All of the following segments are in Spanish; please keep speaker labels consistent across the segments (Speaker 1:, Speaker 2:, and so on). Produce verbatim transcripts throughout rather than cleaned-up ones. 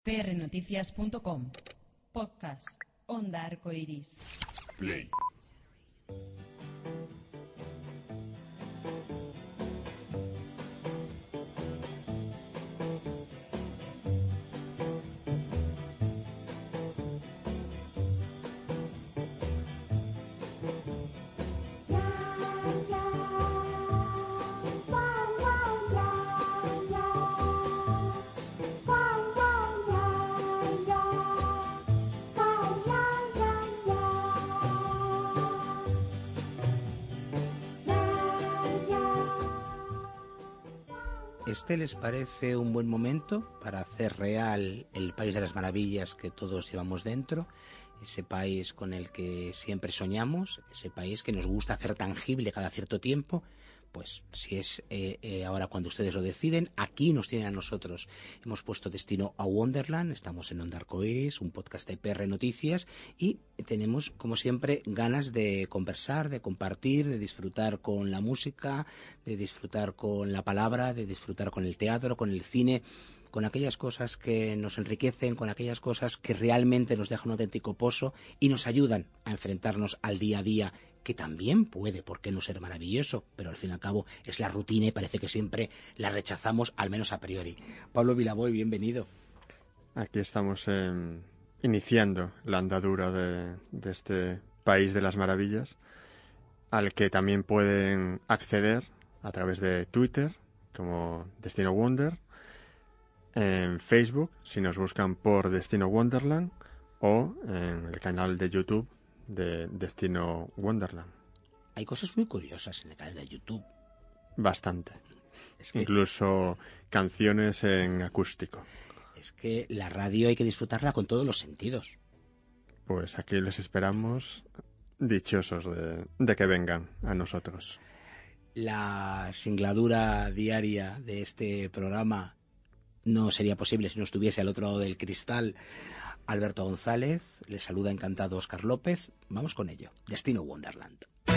Speaker 1: p r noticias punto com. Podcast Onda Arcoiris.
Speaker 2: Play.
Speaker 3: ¿Este les parece un buen momento para hacer real el país de las maravillas que todos llevamos dentro? Ese país con el que siempre soñamos, ese país que nos gusta hacer tangible cada cierto tiempo. Pues si es eh, eh, ahora cuando ustedes lo deciden, aquí nos tienen a nosotros. Hemos puesto destino a Wonderland, estamos en Onda Arcoiris, un podcast de P R Noticias, y tenemos, como siempre, ganas de conversar, de compartir, de disfrutar con la música, de disfrutar con la palabra, de disfrutar con el teatro, con el cine, con aquellas cosas que nos enriquecen, con aquellas cosas que realmente nos dejan un auténtico pozo y nos ayudan a enfrentarnos al día a día, que también puede, ¿por qué no ser maravilloso? Pero al fin y al cabo es la rutina y parece que siempre la rechazamos, al menos a priori. Pablo Vilaboy, bienvenido.
Speaker 4: Aquí estamos eh, iniciando la andadura de, de este país de las maravillas, al que también pueden acceder a través de Twitter, como Destino Wonder, en Facebook, si nos buscan por Destino Wonderland, o en el canal de YouTube de Destino Wonderland.
Speaker 3: Hay cosas muy curiosas en el canal de YouTube.
Speaker 4: Bastante.
Speaker 3: Es que,
Speaker 4: incluso canciones en acústico.
Speaker 3: Es que la radio hay que disfrutarla con todos los sentidos.
Speaker 4: Pues aquí les esperamos dichosos de, de que vengan a nosotros.
Speaker 3: La singladura diaria de este programa no sería posible si no estuviese al otro lado del cristal Alberto González. Les saluda encantado Óscar López. Vamos con ello. Destino Wonderland.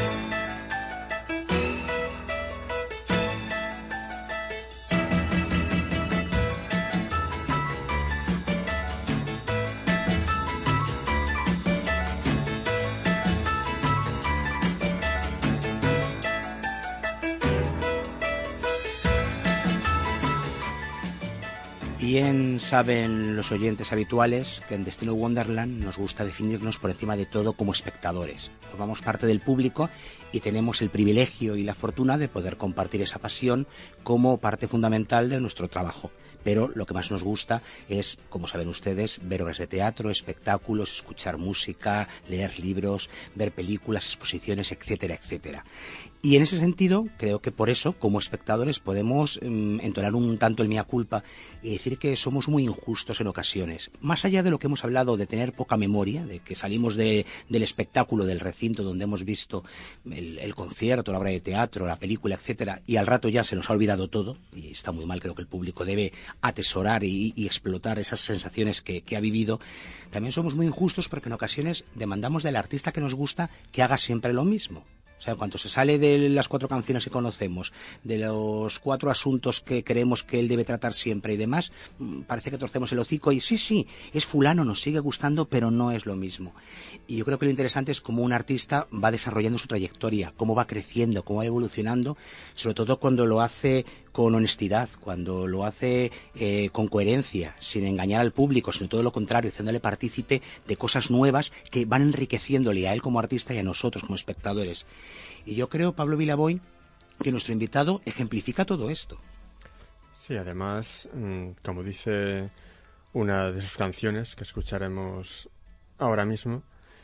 Speaker 3: Bien saben los oyentes habituales que en Destino Wonderland nos gusta definirnos por encima de todo como espectadores. Formamos parte del público y tenemos el privilegio y la fortuna de poder compartir esa pasión como parte fundamental de nuestro trabajo. Pero lo que más nos gusta es, como saben ustedes, ver obras de teatro, espectáculos, escuchar música, leer libros, ver películas, exposiciones, etcétera, etcétera. Y en ese sentido, creo que por eso, como espectadores, podemos um, entonar un tanto el mea culpa y decir que somos muy injustos en ocasiones. Más allá de lo que hemos hablado de tener poca memoria, de que salimos de, del espectáculo, del recinto donde hemos visto el, el concierto, la obra de teatro, la película, etcétera, y al rato ya se nos ha olvidado todo, y está muy mal, creo que el público debe atesorar y, y explotar esas sensaciones que, que ha vivido. También somos muy injustos porque en ocasiones demandamos del artista que nos gusta que haga siempre lo mismo. O sea, cuando se sale de las cuatro canciones que conocemos, de los cuatro asuntos que creemos que él debe tratar siempre y demás, parece que torcemos el hocico y sí, sí, es fulano, nos sigue gustando, pero no es lo mismo. Y yo creo que lo interesante es cómo un artista va desarrollando su trayectoria, cómo va creciendo, cómo va evolucionando, sobre todo cuando lo hace con honestidad, cuando lo hace eh, con coherencia, sin engañar al público, sino todo lo contrario, haciéndole partícipe de cosas nuevas que van enriqueciéndole a él como artista y a nosotros como espectadores. Y yo creo, Pablo Vilaboy, que nuestro invitado ejemplifica todo esto.
Speaker 4: Sí, además, como dice una de sus canciones que escucharemos ahora mismo,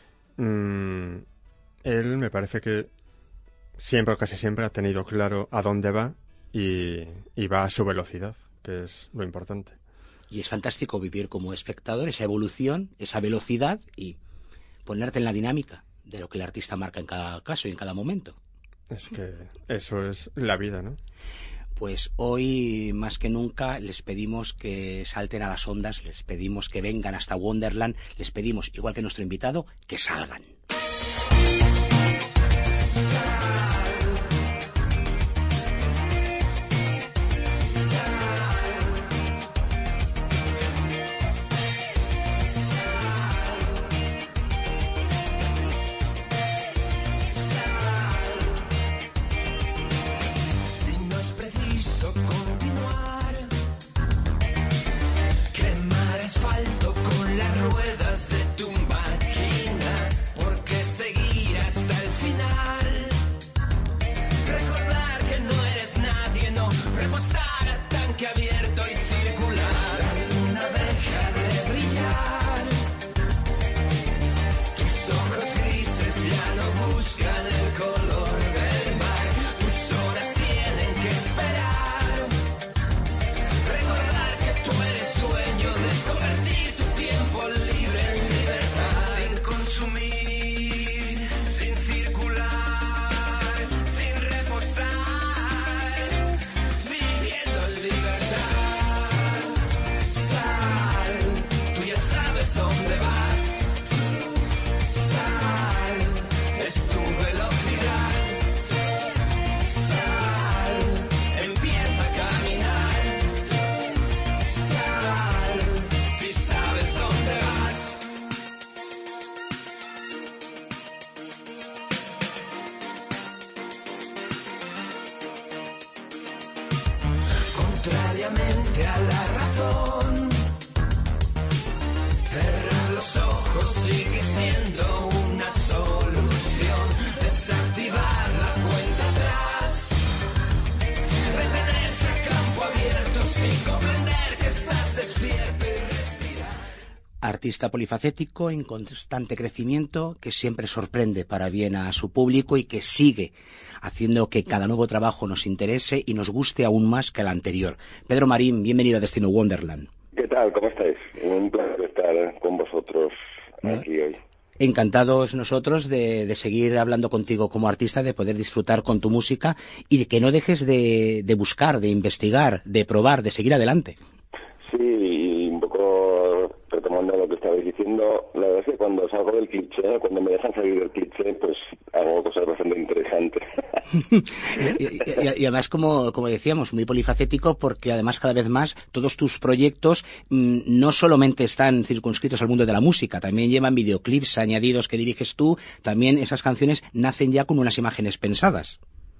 Speaker 4: mmm, él me parece que siempre o casi siempre ha tenido claro a dónde va y, y va a su velocidad, que es lo importante.
Speaker 3: Y es fantástico vivir como espectador esa evolución, esa velocidad y ponerte en la dinámica de lo que el artista marca en cada caso y en cada momento.
Speaker 4: Es que eso es la vida, ¿no?
Speaker 3: Pues hoy más que nunca les pedimos que salten a las ondas, les pedimos que vengan hasta Wonderland, les pedimos, igual que nuestro invitado, que salgan. Artista polifacético en constante crecimiento, que siempre sorprende para bien a su público y que sigue haciendo que cada nuevo trabajo nos interese y nos guste aún más que el anterior. Pedro Marín, bienvenido a Destino Wonderland.
Speaker 2: ¿Qué tal? ¿Cómo estáis? Un placer estar con vosotros aquí ¿No? hoy.
Speaker 3: Encantados nosotros de, de seguir hablando contigo como artista, de poder disfrutar con tu música y de que no dejes de, de buscar, de investigar, de probar, de seguir adelante.
Speaker 2: Sí, y un poco retomando lo que estabais diciendo, la verdad es que cuando salgo del cliché, cuando me dejan salir del cliché, pues hago cosas bastante interesantes.
Speaker 3: y, y, y además, como, como decíamos, muy polifacético, porque además cada vez más todos tus proyectos mmm, no solamente están circunscritos al mundo de la música, también llevan videoclips añadidos que diriges tú, también esas canciones nacen ya con unas imágenes pensadas.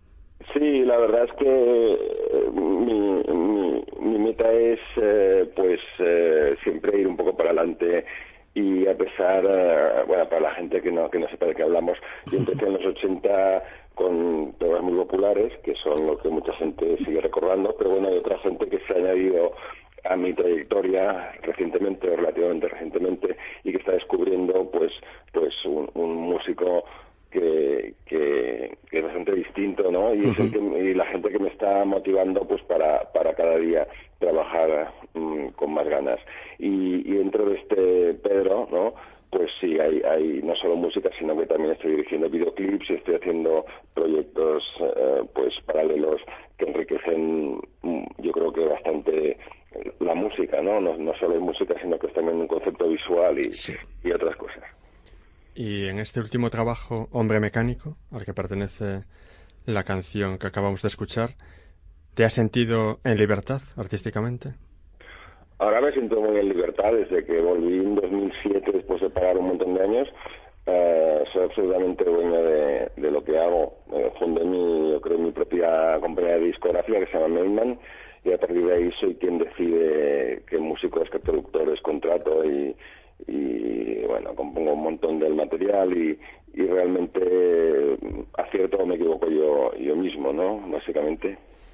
Speaker 2: Sí, la verdad es que mi, mi, mi meta es eh, pues eh, siempre ir un poco para adelante y a pesar, eh, bueno, para la gente que no que no sepa de qué hablamos, yo empecé en los ochenta con temas muy populares, que son lo que mucha gente sigue recordando, pero bueno, hay otra gente que se ha añadido a mi trayectoria recientemente, o relativamente recientemente, y que está descubriendo pues pues un, un músico Que, que, que es bastante distinto, ¿no? Y, uh-huh. es el que, y la gente que me está motivando pues para, para cada día trabajar um, con más ganas. Y, y dentro de este Pedro, ¿no? Pues sí, hay, hay no solo música, sino que también estoy dirigiendo videoclips y estoy haciendo proyectos uh, pues paralelos que enriquecen, yo creo que bastante la música, ¿no? No, no solo es música, sino que es también un concepto visual y, sí. y otras cosas.
Speaker 4: Y en este último trabajo, Hombre Mecánico, al que pertenece la canción que acabamos de escuchar, ¿te has sentido en libertad artísticamente?
Speaker 2: Ahora me siento muy en libertad desde que volví en dos mil siete, después de parar un montón de años. Uh, soy absolutamente dueño de, de lo que hago. Uh, fundé mi, yo creo, mi propia compañía de discografía que se llama Mainman, y a partir de ahí soy quien decide qué músicos, qué productores contrato y y bueno, compongo un montón del material y, y realmente acierto o me equivoco yo yo mismo, ¿no? Básicamente.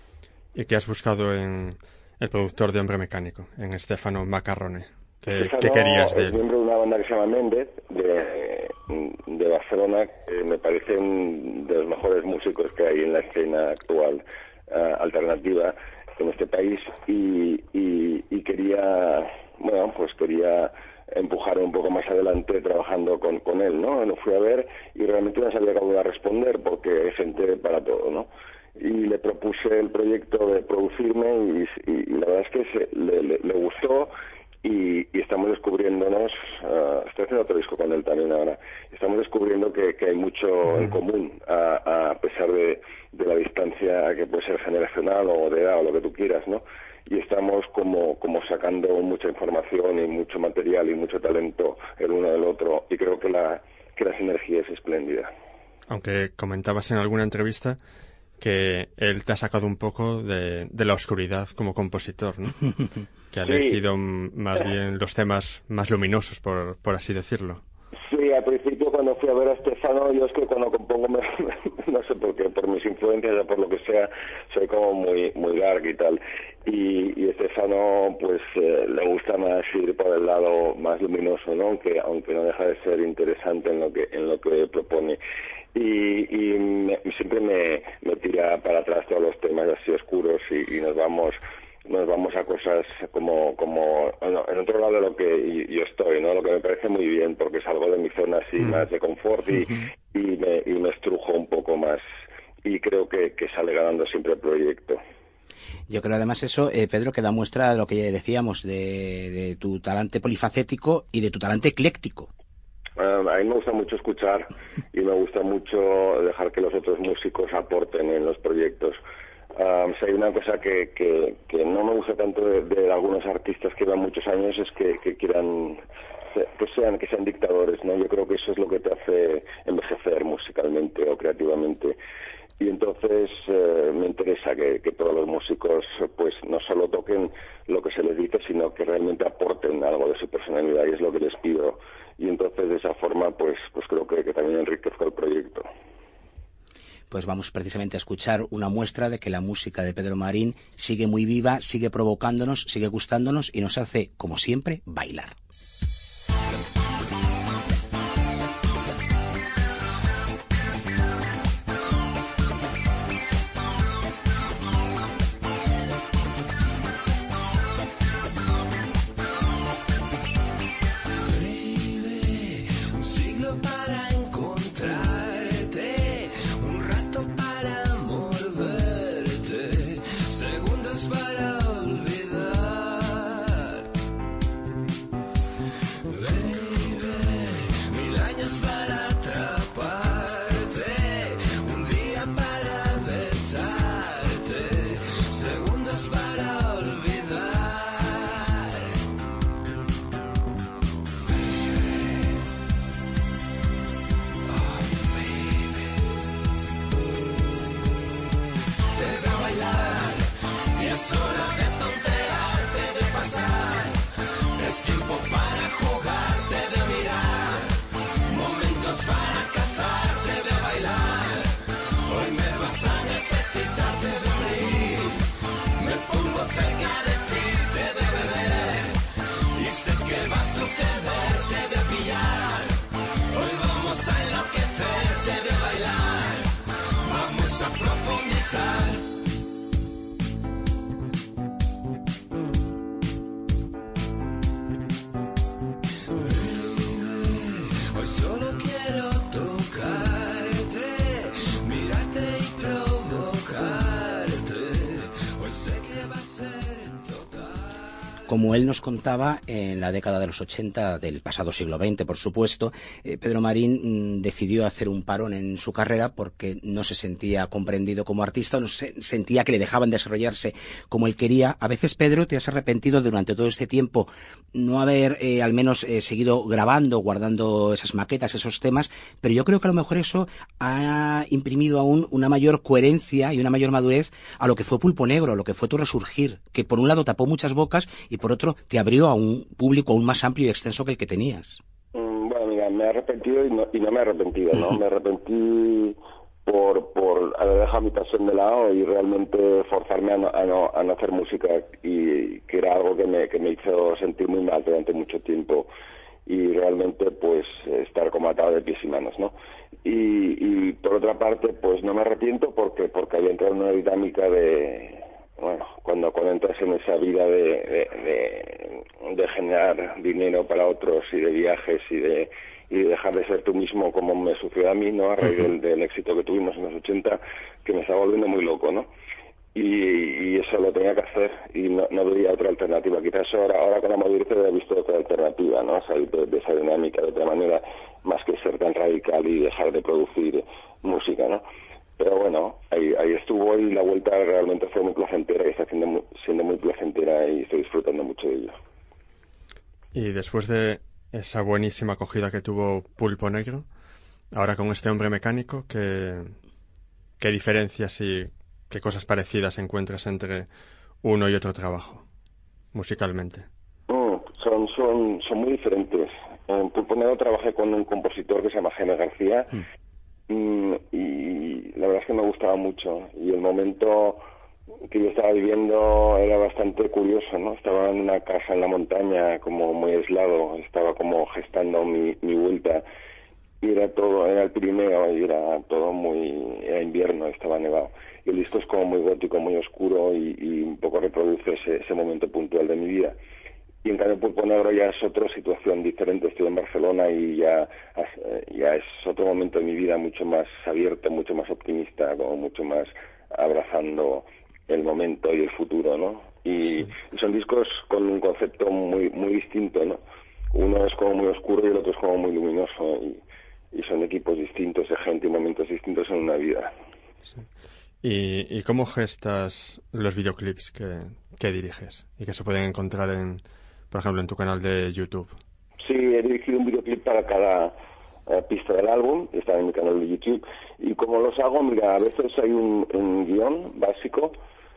Speaker 4: ¿Y qué has buscado en el productor de Hombre Mecánico, en Stefano Maccarrone? ¿Qué,
Speaker 2: Stefano
Speaker 4: ¿qué querías de él?
Speaker 2: Es miembro de una banda que se llama Méndez, de, de Barcelona, que me parecen de los mejores músicos que hay en la escena actual uh, alternativa en este país y, y, y quería, bueno, pues quería empujar un poco más adelante trabajando con, con él, ¿no? Lo fui a ver y realmente no sabía cómo iba a responder porque hay gente para todo, ¿no? Y le propuse el proyecto de producirme y, y, y la verdad es que se, le, le, le gustó y, y estamos descubriéndonos, uh, estoy haciendo otro disco con él también ahora, estamos descubriendo que, que hay mucho uh-huh. en común a, a pesar de, de la distancia que puede ser generacional o de edad o lo que tú quieras, ¿no? Y estamos como como sacando mucha información y mucho material y mucho talento el uno del otro y creo que la que la sinergia es espléndida.
Speaker 4: Aunque comentabas en alguna entrevista que él te ha sacado un poco de, de la oscuridad como compositor, ¿no? Que ha sí. elegido más bien los temas más luminosos, por, por así decirlo.
Speaker 2: Sí, al principio cuando fui a ver a Stefano, yo es que cuando compongo, me, no sé por qué, por mis influencias o por lo que sea, soy como muy muy dark y tal. Y, y Stefano, pues, eh, le gusta más ir por el lado más luminoso, ¿no? Aunque, aunque no deja de ser interesante en lo que en lo que propone. Y, y me, siempre me, me tira para atrás todos los temas así oscuros y, y nos vamos... nos vamos a cosas como como bueno, en otro lado de lo que yo estoy, ¿no? Lo que me parece muy bien porque salgo de mi zona así mm. más de confort y, uh-huh. y, me, y me estrujo un poco más y creo que, que sale ganando siempre el proyecto.
Speaker 3: Yo creo además eso, eh, Pedro, que da muestra de lo que decíamos de, de tu talante polifacético y de tu talante ecléctico.
Speaker 2: Um, a mí me gusta mucho escuchar y me gusta mucho dejar que los otros músicos aporten en los proyectos. Um, si hay una cosa que, que, que no me gusta tanto de, de algunos artistas que llevan muchos años es que, que quieran que sean que sean dictadores, ¿no? Yo creo que eso es lo que te hace envejecer musicalmente o creativamente y entonces eh, me interesa que, que todos los músicos pues no solo toquen lo que se les dice sino que realmente aporten algo de su personalidad y es lo que les pido y entonces de esa forma pues pues creo que, que también enriquezco el proyecto.
Speaker 3: Pues vamos precisamente a escuchar una muestra de que la música de Pedro Marín sigue muy viva, sigue provocándonos, sigue gustándonos y nos hace, como siempre, bailar. como él nos contaba, en la década de los ochenta del pasado siglo veinte, por supuesto, eh, Pedro Marín mm, decidió hacer un parón en su carrera porque no se sentía comprendido como artista, no se, sentía que le dejaban desarrollarse como él quería. A veces, Pedro, te has arrepentido durante todo este tiempo no haber eh, al menos eh, seguido grabando, guardando esas maquetas, esos temas, pero yo creo que a lo mejor eso ha imprimido aún una mayor coherencia y una mayor madurez a lo que fue Pulpo Negro, a lo que fue tu resurgir, que por un lado tapó muchas bocas y por otro te abrió a un público aún más amplio y extenso que el que tenías.
Speaker 2: Mm, bueno, mira, me he arrepentido y no, y no me he arrepentido, ¿no? Me arrepentí por, por haber dejado mi pasión de lado y realmente forzarme a no, a no, a no hacer música, y que era algo que me, que me hizo sentir muy mal durante mucho tiempo, y realmente pues estar como atado de pies y manos, ¿no? Y, y por otra parte pues no me arrepiento porque porque había entrado en una dinámica de, bueno, cuando, cuando entras en esa vida de, de, de, de generar dinero para otros y de viajes y de y de dejar de ser tú mismo, como me sucedió a mí, ¿no? A raíz del, del éxito que tuvimos en los ochenta, que me estaba volviendo muy loco, ¿no? Y, y eso lo tenía que hacer y no, no veía otra alternativa. Quizás ahora, ahora con la madurez he visto otra alternativa, ¿no? Salir de, de esa dinámica de otra manera, más que ser tan radical y dejar de producir música, ¿no? Pero bueno, ahí, ahí estuvo, y la vuelta realmente fue muy placentera y está siendo muy, siendo muy placentera, y estoy disfrutando mucho de ello.
Speaker 4: Y después de esa buenísima acogida que tuvo Pulpo Negro, ahora con este Hombre Mecánico, ¿qué, qué diferencias y qué cosas parecidas encuentras entre uno y otro trabajo, musicalmente?
Speaker 2: Mm, son, son, son muy diferentes. En Pulpo Negro trabajé con un compositor que se llama Jaime García, mm. Mm, y la verdad es que me gustaba mucho, y el momento que yo estaba viviendo era bastante curioso, ¿no? Estaba en una casa en la montaña, como muy aislado, estaba como gestando mi, mi vuelta, y era todo, era el Pirineo, y era todo muy, era invierno, estaba nevado, y el disco es como muy gótico, muy oscuro, y, y un poco reproduce ese, ese momento puntual de mi vida. Y en cambio Pulpo Negro ya es otra situación diferente. Estoy en Barcelona y ya, ya es otro momento de mi vida, mucho más abierto, mucho más optimista, como mucho más abrazando el momento y el futuro, ¿no? Y, sí. y son discos con un concepto muy muy distinto, ¿no? Uno es como muy oscuro y el otro es como muy luminoso, y, y son equipos distintos de gente y momentos distintos en una vida.
Speaker 4: Sí. ¿Y, y cómo gestas los videoclips que, que diriges y que se pueden encontrar en, por ejemplo, en tu canal de YouTube?
Speaker 2: Sí, he dirigido un videoclip para cada uh, pista del álbum, está en mi canal de YouTube, y como los hago, mira, a veces hay un, un guión básico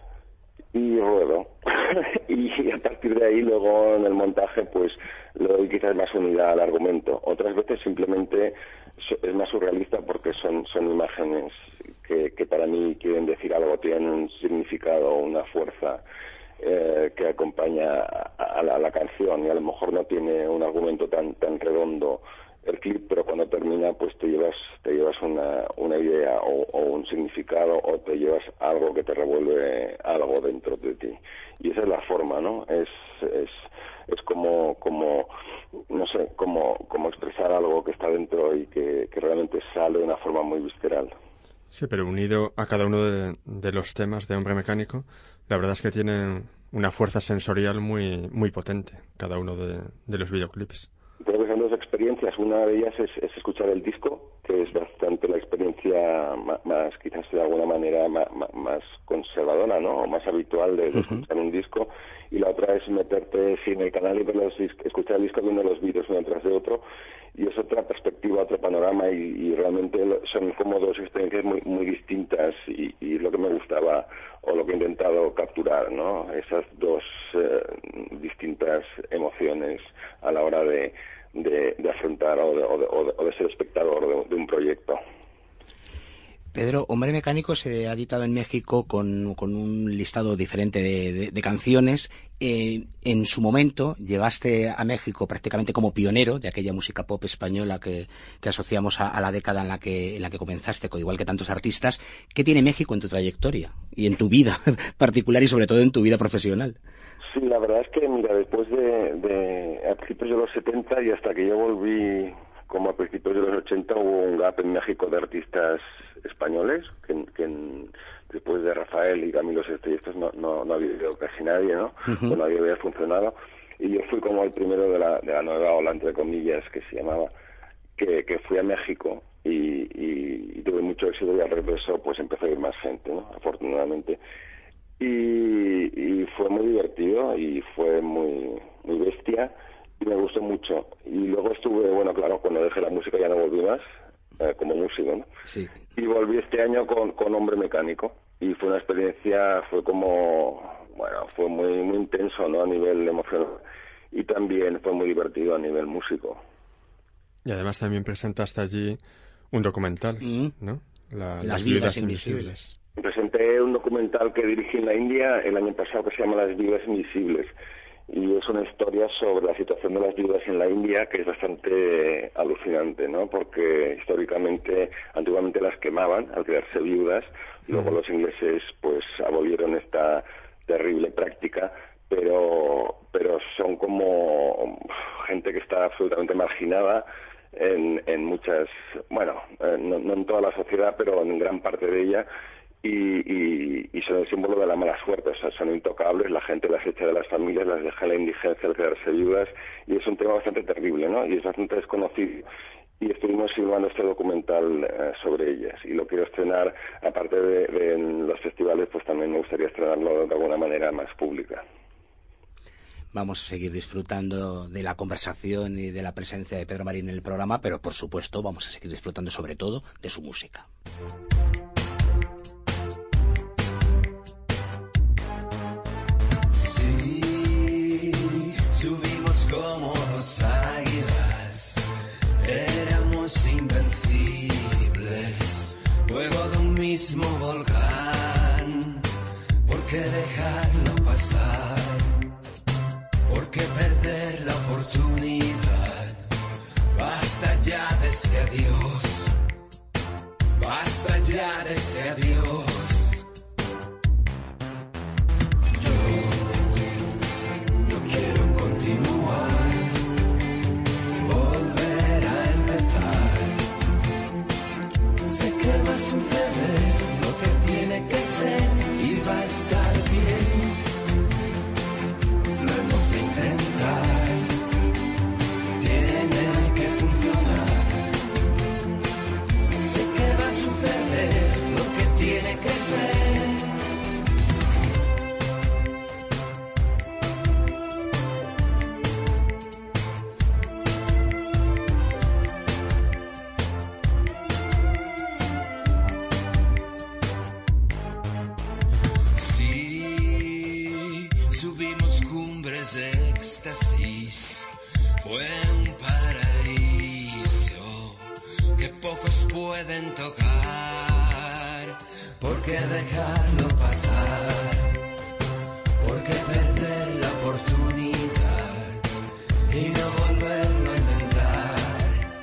Speaker 2: y ruedo, y a partir de ahí luego en el montaje pues le doy quizás más unidad al argumento. Otras veces simplemente es más surrealista porque son, son imágenes que, que para mí quieren decir algo, tienen un significado, una fuerza Eh, que acompaña a, a, la, a la canción, y a lo mejor no tiene un argumento tan tan redondo el clip, pero cuando termina pues te llevas te llevas una, una idea o, o un significado, o te llevas algo que te revuelve algo dentro de ti, y esa es la forma, ¿no? Es es es como como no sé, como como expresar algo que está dentro y que, que realmente sale de una forma muy visceral.
Speaker 4: Sí, pero unido a cada uno de, de los temas de Hombre Mecánico, la verdad es que tienen una fuerza sensorial muy muy potente, cada uno de, de los videoclips.
Speaker 2: Creo que son dos experiencias. Una de ellas es, es escuchar el disco, que es bastante la experiencia más, más quizás de alguna manera, más, más conservadora, ¿no? O más habitual de, de uh-huh. escuchar un disco. Y la otra es meterte sí, en el canal y ver los discos, escuchar el disco viendo los vídeos uno tras de otro. Y es otra perspectiva, otro panorama, y, y realmente son como dos experiencias muy muy distintas, y, y lo que me gustaba o lo que he intentado capturar, ¿no? Esas dos eh, distintas emociones a la hora de, de, de afrontar o de, o, de, o de ser espectador de, de un proyecto.
Speaker 3: Pedro, Hombre Mecánico se ha editado en México con, con un listado diferente de, de, de canciones. Eh, en su momento llegaste a México prácticamente como pionero de aquella música pop española que, que asociamos a, a la década en la que en la que comenzaste, igual que tantos artistas. ¿Qué tiene México en tu trayectoria y en tu vida particular y sobre todo en tu vida profesional?
Speaker 2: Sí, la verdad es que, mira, después de, de a principios de los setenta y hasta que yo volví como a principios de los ochenta hubo un gap en México de artistas españoles, que, que en, después de Rafael y Camilo Sesto y estos no, no, no había habido casi nadie, ¿no? Uh-huh. O no había funcionado. Y yo fui como el primero de la, de la nueva ola, entre comillas, que se llamaba, que, que fui a México y, y, y tuve mucho éxito, y al regreso pues empezó a ir más gente, ¿no? Afortunadamente. Y, y fue muy divertido y fue muy, muy bestia y me gustó mucho. Y luego estuve, bueno, claro, cuando dejé la música ya no volví más, eh, como músico, ¿no?
Speaker 3: Sí.
Speaker 2: Y volví este año con, con Hombre Mecánico y fue una experiencia, fue como, bueno, fue muy, muy intenso, ¿no? A nivel emocional, y también fue muy divertido a nivel músico.
Speaker 4: Y además también presentaste allí un documental, mm. ¿no? La,
Speaker 3: Las,
Speaker 4: Las
Speaker 3: viudas,
Speaker 4: viudas
Speaker 3: invisibles.
Speaker 4: invisibles.
Speaker 2: Presenté un documental que dirigí en la India el año pasado que se llama Las viudas invisibles, y es una historia sobre la situación de las viudas en la India que es bastante alucinante, ¿no? Porque históricamente, antiguamente las quemaban al quedarse viudas, luego uh-huh. los ingleses pues abolieron esta terrible práctica, pero pero son como gente que está absolutamente marginada en, en muchas, bueno, eh, no, no en toda la sociedad, pero en gran parte de ella. Y, y, y son el símbolo de la mala suerte, o sea, son intocables, la gente las echa de las familias, las deja en la indigencia al quedarse viudas, y es un tema bastante terrible, ¿no? Y es bastante desconocido, y estuvimos filmando este documental eh, sobre ellas, y lo quiero estrenar, aparte de, de en los festivales, pues también me gustaría estrenarlo de alguna manera más pública.
Speaker 3: Vamos a seguir disfrutando de la conversación y de la presencia de Pedro Marín en el programa, pero por supuesto vamos a seguir disfrutando sobre todo de su música.
Speaker 5: Subimos como dos águilas, éramos invencibles, luego de un mismo volcán. ¿Por qué dejarlo pasar? ¿Por qué perder la oportunidad? Basta ya de ese adiós, basta ya de ese adiós. Volver a empezar. Sé que va a suceder lo que tiene que ser y va a estar bien. Lo hemos de intentar. Tiene que funcionar. Sé que va a suceder lo que tiene que ser. Fue un paraíso que pocos pueden tocar. ¿Por qué dejarlo pasar? ¿Por qué perder la oportunidad y no volverlo a intentar?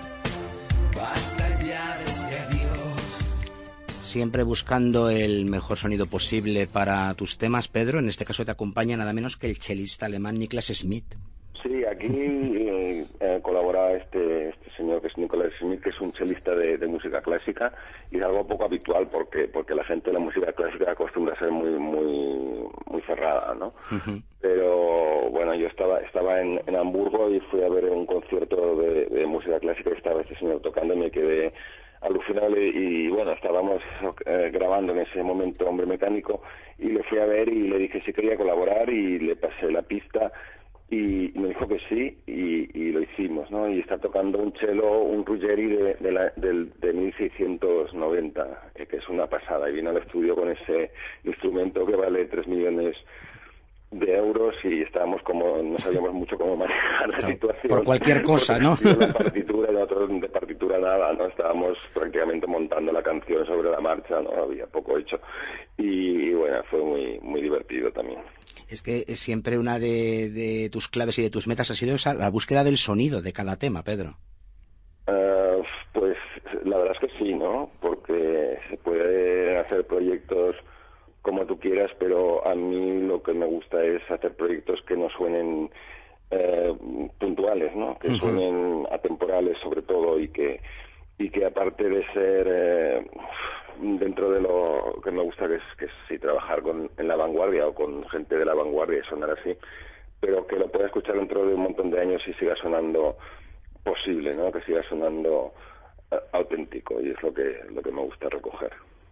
Speaker 5: Basta ya de este adiós.
Speaker 3: Siempre buscando el mejor sonido posible para tus temas, Pedro. En este caso te acompaña nada menos que el chelista alemán Niklas Schmidt.
Speaker 2: Sí, aquí eh, eh, colabora este, este señor que es Nicolás Schmidt, que es un chelista de, de música clásica, y es algo poco habitual porque porque la gente de la música clásica acostumbra a ser muy muy muy cerrada, ¿no? Uh-huh. Pero bueno, yo estaba estaba en, en Hamburgo y fui a ver un concierto de, de música clásica y estaba este señor tocando y me quedé alucinado, y, y bueno, estábamos eh, grabando en ese momento Hombre Mecánico y le fui a ver y le dije si quería colaborar y le pasé la pista. Y me dijo que sí, y, y lo hicimos, ¿no? Y está tocando un cello, un Ruggeri de, de, la, de, de mil seiscientos noventa, eh, que es una pasada. Y vino al estudio con ese instrumento que vale tres millones de euros y estábamos como, no sabíamos mucho cómo manejar la
Speaker 3: claro,
Speaker 2: situación.
Speaker 3: Por cualquier cosa, ¿no?
Speaker 2: La partitura, nosotros de partitura nada, ¿no? Estábamos prácticamente montando la canción sobre la marcha, ¿no? Había poco hecho. Y, y bueno, fue muy, muy divertido también.
Speaker 3: Es que siempre una de, de tus claves y de tus metas ha sido esa, la búsqueda del sonido de cada tema, Pedro.
Speaker 2: Uh, pues la verdad es que sí, ¿no? Porque se puede hacer proyectos como tú quieras, pero a mí lo que me gusta es hacer proyectos que no suenen eh, puntuales, ¿no? Que suenen atemporales sobre todo y que y que aparte de ser eh, dentro de lo que me gusta, que es que es sí, trabajar con en la vanguardia o con gente de la vanguardia y sonar así, pero que lo pueda escuchar dentro de un montón de años y siga sonando posible, ¿no? Que siga sonando uh, auténtico, y es lo que lo que me gusta recoger.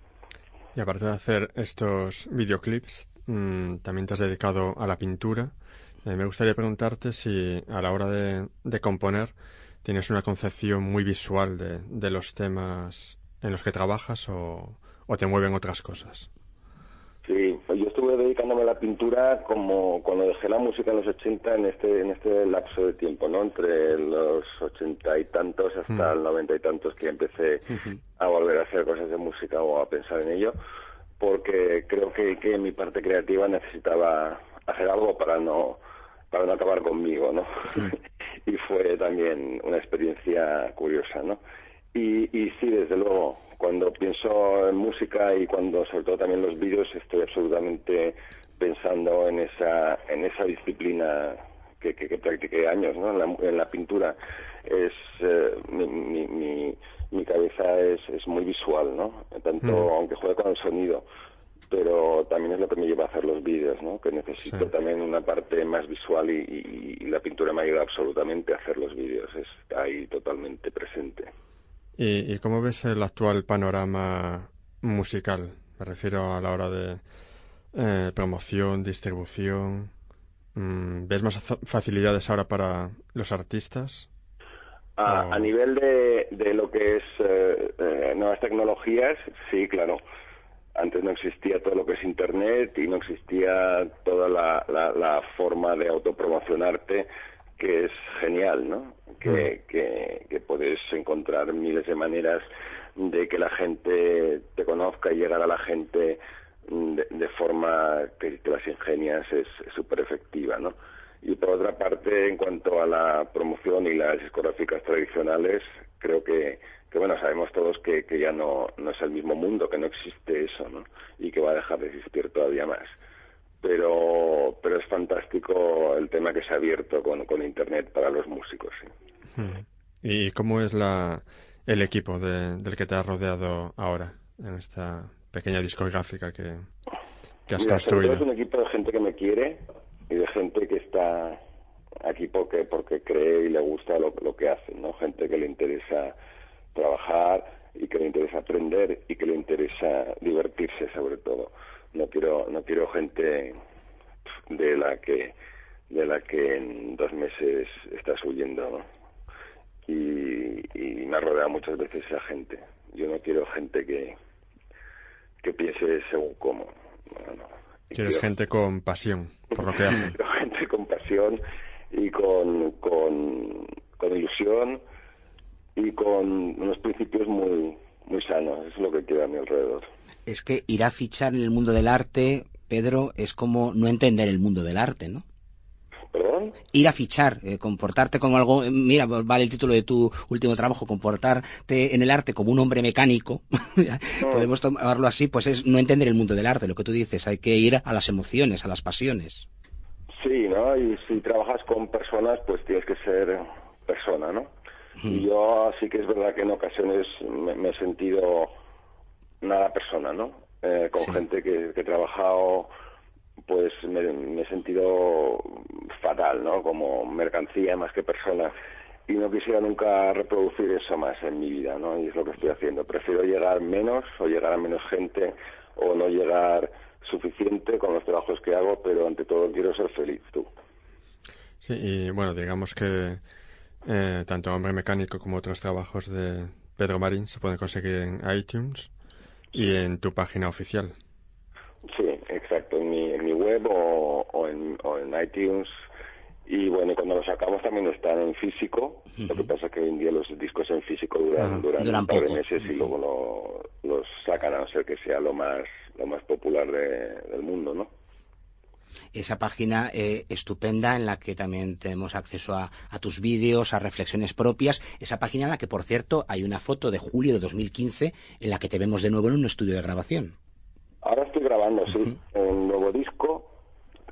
Speaker 4: Y aparte de hacer estos videoclips, mmm, también te has dedicado a la pintura. Eh, me gustaría preguntarte si a la hora de, de componer tienes una concepción muy visual de, de los temas en los que trabajas o, o te mueven otras cosas.
Speaker 2: Sí, pues yo estuve dedicándome a la pintura como cuando dejé la música en los ochenta, en este en este lapso de tiempo, ¿no? Entre los ochenta y tantos hasta mm. el noventa y tantos, que empecé uh-huh. a volver a hacer cosas de música o a pensar en ello, porque creo que, que mi parte creativa necesitaba hacer algo para no para no acabar conmigo, ¿no? Uh-huh. Y fue también una experiencia curiosa, ¿no? Y, y sí, desde luego, cuando pienso en música y cuando sobre todo también los vídeos, estoy absolutamente pensando en esa en esa disciplina que, que, que practiqué años, ¿no? En la, en la pintura es eh, mi, mi, mi, mi cabeza es, es muy visual, ¿no? Tanto mm. aunque juegue con el sonido, pero también es lo que me lleva a hacer los vídeos, ¿no? Que necesito sí. también una parte más visual y, y, y la pintura me ayuda absolutamente a hacer los vídeos, está ahí totalmente presente.
Speaker 4: ¿Y, ¿Y cómo ves el actual panorama musical? Me refiero a la hora de eh, promoción, distribución. ¿Ves más facilidades ahora para los artistas?
Speaker 2: A, o... a nivel de, de lo que es eh, eh, nuevas tecnologías, sí, claro. Antes no existía todo lo que es Internet y no existía toda la, la, la forma de autopromocionarte, que es genial, ¿no? Que, mm. que, que puedes encontrar miles de maneras de que la gente te conozca y llegar a la gente de, de forma que, que las ingenias es súper efectiva, ¿no? Y por otra parte, en cuanto a la promoción y las discográficas tradicionales, creo que, que bueno, sabemos todos que, que ya no, no es el mismo mundo, que no existe eso, ¿no? Y que va a dejar de existir todavía más. Pero pero es fantástico el tema que se ha abierto con, con Internet para los músicos, sí.
Speaker 4: ¿Y cómo es la el equipo de, del que te has rodeado ahora, en esta pequeña discográfica que, que has
Speaker 2: Mira,
Speaker 4: construido?
Speaker 2: Es un equipo de gente que me quiere y de gente que está aquí porque porque cree y le gusta lo, lo que hacen, ¿no? Gente que le interesa trabajar y que le interesa aprender y que le interesa divertirse, sobre todo. No quiero no quiero gente de la que de la que en dos meses estás huyendo, ¿no? Y, y me ha rodeado muchas veces esa gente. Yo no quiero gente que que piense según cómo. No, no.
Speaker 4: Quieres gente con pasión por lo que hace.
Speaker 2: Gente con pasión y con, con con ilusión y con unos principios muy muy sanos. Es lo que quiero a mi alrededor.
Speaker 3: Es que ir a fichar en el mundo del arte, Pedro, es como no entender el mundo del arte, ¿no?
Speaker 2: ¿Perdón?
Speaker 3: Ir a fichar, eh, comportarte como algo... Mira, vale el título de tu último trabajo, comportarte en el arte como un hombre mecánico, no. Podemos tomarlo así, pues es no entender el mundo del arte, lo que tú dices, hay que ir a las emociones, a las pasiones.
Speaker 2: Sí, ¿no? Y si trabajas con personas, pues tienes que ser persona, ¿no? Hmm. Y yo sí que es verdad que en ocasiones me, me he sentido nada persona, ¿no? Eh, con sí. gente que, que he trabajado, pues me, me he sentido fatal, ¿no? Como mercancía más que persona. Y no quisiera nunca reproducir eso más en mi vida, ¿no? Y es lo que estoy haciendo. Prefiero llegar menos o llegar a menos gente o no llegar suficiente con los trabajos que hago, pero ante todo quiero ser feliz, tú.
Speaker 4: Sí, y bueno, digamos que eh, tanto Hombre Mecánico como otros trabajos de Pedro Marín se pueden conseguir en iTunes y en tu página oficial.
Speaker 2: Sí, exacto, en mi, en mi web o, o, en, o en iTunes. Y bueno, y cuando los sacamos también están en físico. Uh-huh. Lo que pasa es que hoy en día los discos en físico duran, uh-huh. duran, duran un par de meses uh-huh. y luego lo, los sacan, a no ser que sea lo más lo más popular de, del mundo, ¿no?
Speaker 3: Esa página eh, estupenda en la que también tenemos acceso a, a tus vídeos, a reflexiones propias. Esa página en la que, por cierto, hay una foto de julio de dos mil quince en la que te vemos de nuevo en un estudio de grabación.
Speaker 2: Ahora estoy grabando, sí, uh-huh. un nuevo disco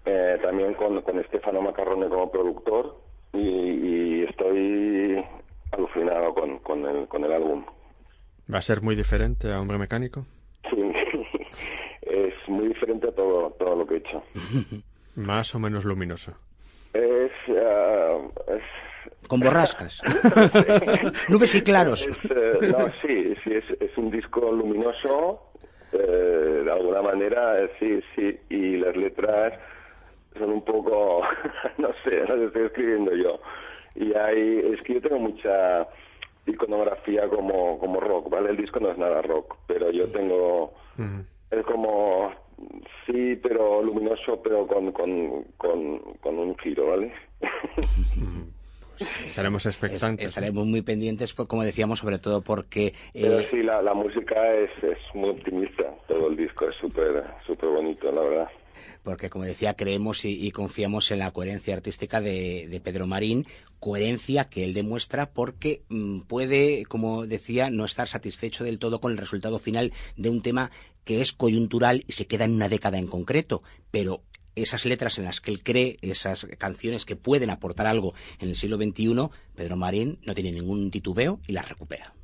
Speaker 2: eh, también con, con Stefano Macarrone como productor, y, y estoy alucinado con, con, el, con el álbum.
Speaker 4: ¿Va a ser muy diferente a Hombre Mecánico?
Speaker 2: Sí, es muy diferente a todo, todo lo que he hecho.
Speaker 4: ¿Más o menos luminoso?
Speaker 2: Es... Uh, es...
Speaker 3: Con borrascas. Nubes y claros.
Speaker 2: Es, eh, no, sí, sí, es, es un disco luminoso, eh, de alguna manera, eh, sí, sí, y las letras son un poco, no sé, las estoy escribiendo yo. Y hay, es que yo tengo mucha iconografía como, como rock, ¿vale? El disco no es nada rock, pero yo tengo, uh-huh. es como, sí, pero luminoso, pero con, con, con, con un giro, ¿vale?
Speaker 4: Uh-huh. Estaremos expectantes.
Speaker 3: Estaremos muy pendientes, como decíamos, sobre todo porque...
Speaker 2: Eh... Pero sí, la, la música es, es muy optimista, todo el disco es súper súper bonito, la verdad.
Speaker 3: Porque, como decía, creemos y, y confiamos en la coherencia artística de, de Pedro Marín, coherencia que él demuestra porque mmm, puede, como decía, no estar satisfecho del todo con el resultado final de un tema que es coyuntural y se queda en una década en concreto, pero esas letras en las que él cree, esas canciones que pueden aportar algo en el siglo veintiuno, Pedro Marín no tiene ningún titubeo y las recupera.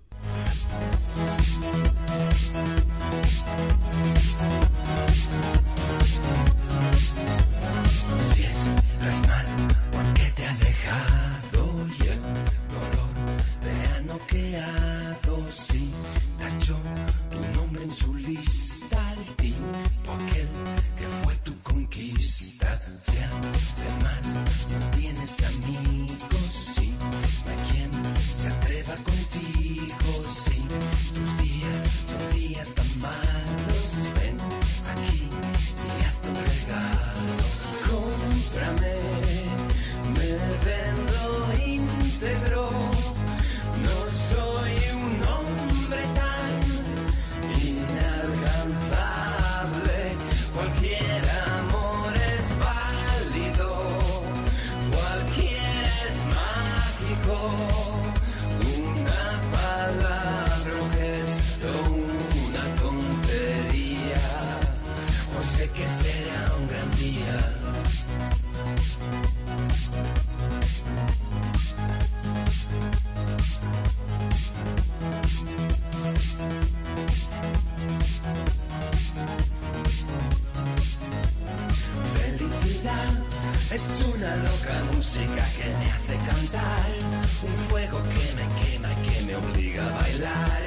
Speaker 5: Si estás mal, porque te ha alejado y el dolor te ha noqueado, si tachó tu nombre en su lista al tipo aquel que fue tu conquista. Si además no tienes amigos, sí, no hay quien se atreva contigo, sí, tus días son días tan malos, ven aquí y hazte un regalo. Cómprame, me vendo íntegro, no soy un hombre tan inalcanzable, cualquier amor es válido, cualquier es mágico, una palabra, un gesto, una tontería, o sé que será un gran día. Felicidad es una loca música que me hace cantar, un fuego que me quema y que me obliga a bailar.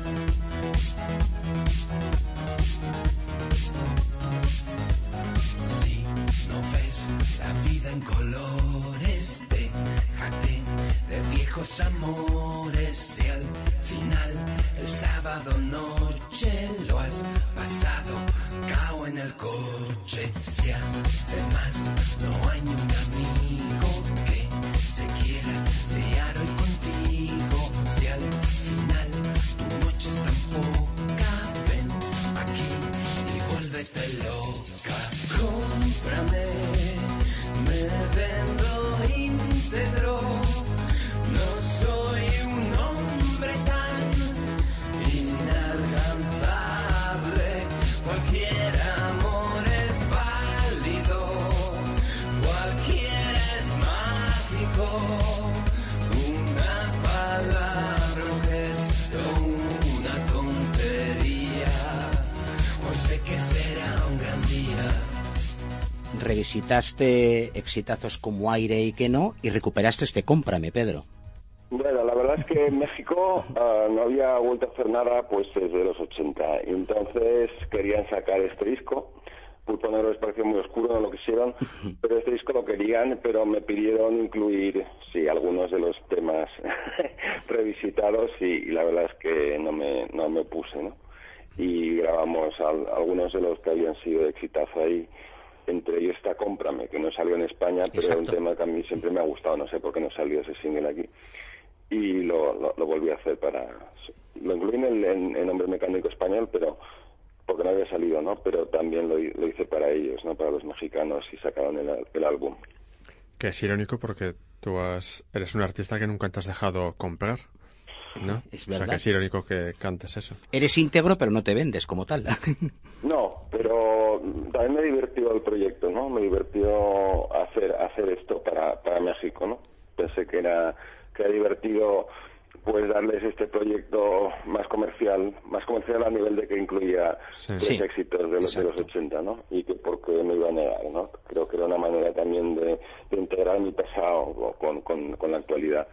Speaker 5: Si no ves la vida en colores, déjate de viejos amores. Si al final el sábado noche lo has pasado cao en el coche, si además no hay ni un amigo que se quiera liar hoy contigo, si al final tu noche es tan poca, ven aquí y vuélvete loca. Cómprame, me vendo íntegro, no soy un hombre tan inalcanzable, cualquier amor es válido, cualquier es mágico, una palabra, un gesto, una tontería, o sé que será un gran día.
Speaker 3: Revisitaste exitazos como Aire y Que No y recuperaste este Cómprame, Pedro.
Speaker 2: Bueno, la verdad es que en México uh, no había vuelto a hacer nada pues desde los ochenta, y entonces querían sacar este disco. Pulpo Negro les pareció muy oscuro, no lo quisieron, pero este disco lo querían, pero me pidieron incluir, sí, algunos de los temas revisitados, y, y la verdad es que no me no me puse, ¿no? Y grabamos al, algunos de los que habían sido de exitazo ahí, entre ellos está Cómprame, que no salió en España, pero es un tema que a mí siempre me ha gustado, no sé por qué no salió ese single aquí. Y lo, lo, lo volví a hacer para... Lo incluí en, el, en, en Hombre Mecánico Español, pero porque no había salido, ¿no? Pero también lo, lo hice para ellos, ¿no? Para los mexicanos, y sacaron el, el álbum.
Speaker 4: Que es irónico porque tú has, eres un artista que nunca te has dejado comprar, ¿no?
Speaker 3: Es verdad.
Speaker 4: O sea, que es irónico que cantes eso.
Speaker 3: Eres íntegro, pero no te vendes como tal.
Speaker 2: No, pero pero también me divirtió el proyecto, ¿no? Me divirtió hacer hacer esto para, para México, ¿no? Pensé que era, que era divertido pues darles este proyecto más comercial, más comercial a nivel de que incluía
Speaker 4: Sí.
Speaker 2: los
Speaker 3: Sí,
Speaker 2: éxitos de los, de los
Speaker 3: exacto.
Speaker 2: ochenta, ¿no? Y que porque me iba a negar, ¿no? Creo que era una manera también de, de integrar mi pasado con, con, con la actualidad.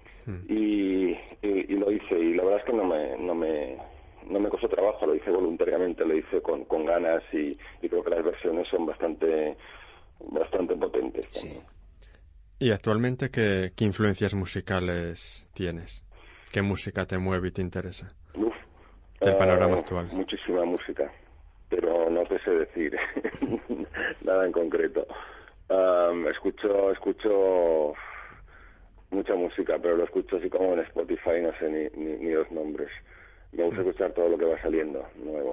Speaker 2: Y, y, y lo hice, y la verdad es que no me, no me, no me costó trabajo, lo hice voluntariamente, lo hice con, con ganas y, y creo que las versiones son bastante, bastante potentes.
Speaker 3: Sí.
Speaker 2: también.
Speaker 4: ¿Y actualmente qué, qué influencias musicales tienes? ¿Qué música te mueve y te interesa?
Speaker 2: Uf,
Speaker 4: Del panorama
Speaker 2: eh,
Speaker 4: actual.
Speaker 2: Muchísima música, pero no te sé decir nada en concreto. Um, escucho, escucho mucha música, pero lo escucho así como en Spotify, no sé ni, ni, ni los nombres. Me gusta escuchar todo lo que va saliendo nuevo.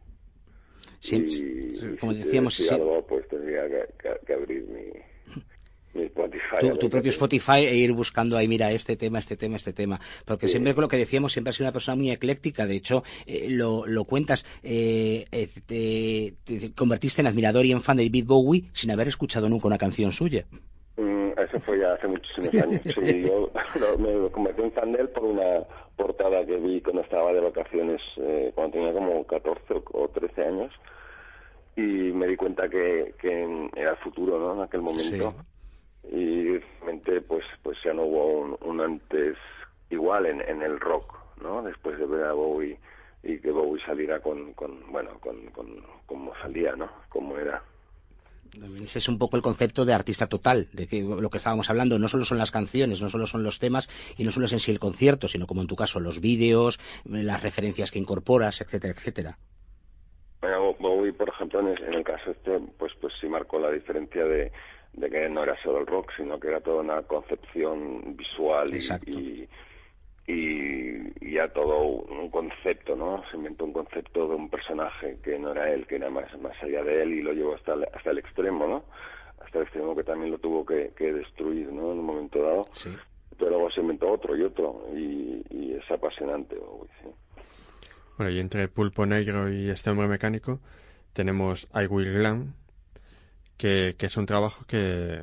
Speaker 3: Sí,
Speaker 2: y,
Speaker 3: sí,
Speaker 2: y
Speaker 3: como
Speaker 2: si
Speaker 3: decíamos,
Speaker 2: te
Speaker 3: sí.
Speaker 2: decía algo, pues tendría que, que, que abrir mi, mi Spotify. a
Speaker 3: Tu,
Speaker 2: ver
Speaker 3: tu
Speaker 2: qué
Speaker 3: propio
Speaker 2: tengo.
Speaker 3: Spotify e ir buscando ahí, mira, este tema, este tema, este tema. Porque
Speaker 2: Sí.
Speaker 3: siempre con lo que decíamos, siempre has sido una persona muy ecléctica. De hecho, eh, lo, lo cuentas, eh, eh, te, te convertiste en admirador y en fan de David Bowie sin haber escuchado nunca una canción suya.
Speaker 2: Mm, eso fue ya hace muchísimos años. Sí, yo lo- me convertí en fan de él por una portada que vi cuando estaba de vacaciones, eh, cuando tenía como catorce o trece años, y me di cuenta que, que era el futuro, ¿no? En aquel momento. Y realmente, pues, pues ya no hubo un, un antes igual en, en el rock, ¿no? Después de ver a Bowie y que Bowie saliera con, con bueno, con, con como salía, ¿no? Como era.
Speaker 3: Ese es un poco el concepto de artista total, de que lo que estábamos hablando no solo son las canciones, no solo son los temas y no solo es en sí el concierto, sino como en tu caso los vídeos, las referencias que incorporas, etcétera, etcétera.
Speaker 2: Bueno, Bowie, por ejemplo, en el, en el caso este, pues pues sí marcó la diferencia de, de que no era solo el rock, sino que era toda una concepción visual y,
Speaker 3: Exacto.
Speaker 2: y, y, y ya todo un concepto, ¿no? Se inventó un concepto de un personaje que no era él, que era más, más allá de él y lo llevó hasta el, hasta el extremo, ¿no? Hasta el extremo que también lo tuvo que, que destruir, ¿no? En un momento dado.
Speaker 3: Sí.
Speaker 2: Pero luego se inventó otro y otro y, y es apasionante, Bowie, sí.
Speaker 4: Bueno, y entre Pulpo Negro y Este Hombre Mecánico tenemos I Will Glam, que, que es un trabajo que,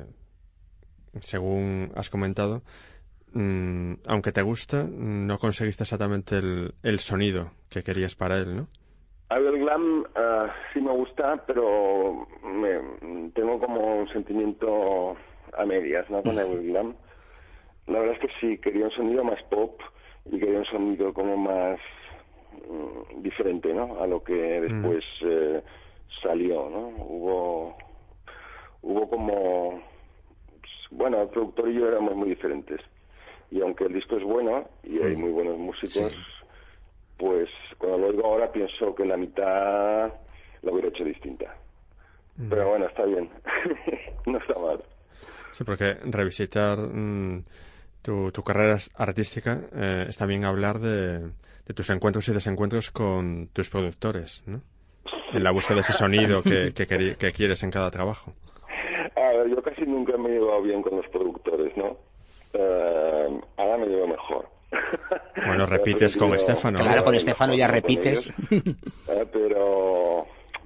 Speaker 4: según has comentado, mmm, aunque te gusta, no conseguiste exactamente el, el sonido que querías para él, ¿no?
Speaker 2: Abel Glam uh, sí me gusta, pero me, tengo como un sentimiento a medias, ¿no? Con Abel Glam. La verdad es que sí, quería un sonido más pop y quería un sonido como más mm, diferente, ¿no? A lo que después eh, salió, ¿no? Hubo, hubo como... Bueno, el productor y yo éramos muy diferentes. Y aunque el disco es bueno y hay muy buenos músicos...
Speaker 3: Sí.
Speaker 2: Pues cuando lo oigo ahora pienso que la mitad lo hubiera hecho distinta. Mm. Pero bueno, está bien. No está mal.
Speaker 4: Sí, porque revisitar mmm, tu, tu carrera artística eh, está bien hablar de, de tus encuentros y desencuentros con tus productores, ¿no? En la búsqueda de ese sonido que, que, que quieres en cada trabajo.
Speaker 2: A ver, yo casi nunca me he llevado bien con los productores, ¿no? Uh, ahora me llevo mejor.
Speaker 4: Bueno, repites con Estefano.
Speaker 3: Claro, con Estefano ya repites.
Speaker 2: Eh, pero...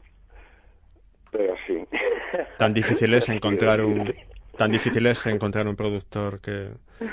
Speaker 2: Pero sí.
Speaker 4: Tan difícil es encontrar un... Tan difícil es encontrar un productor que...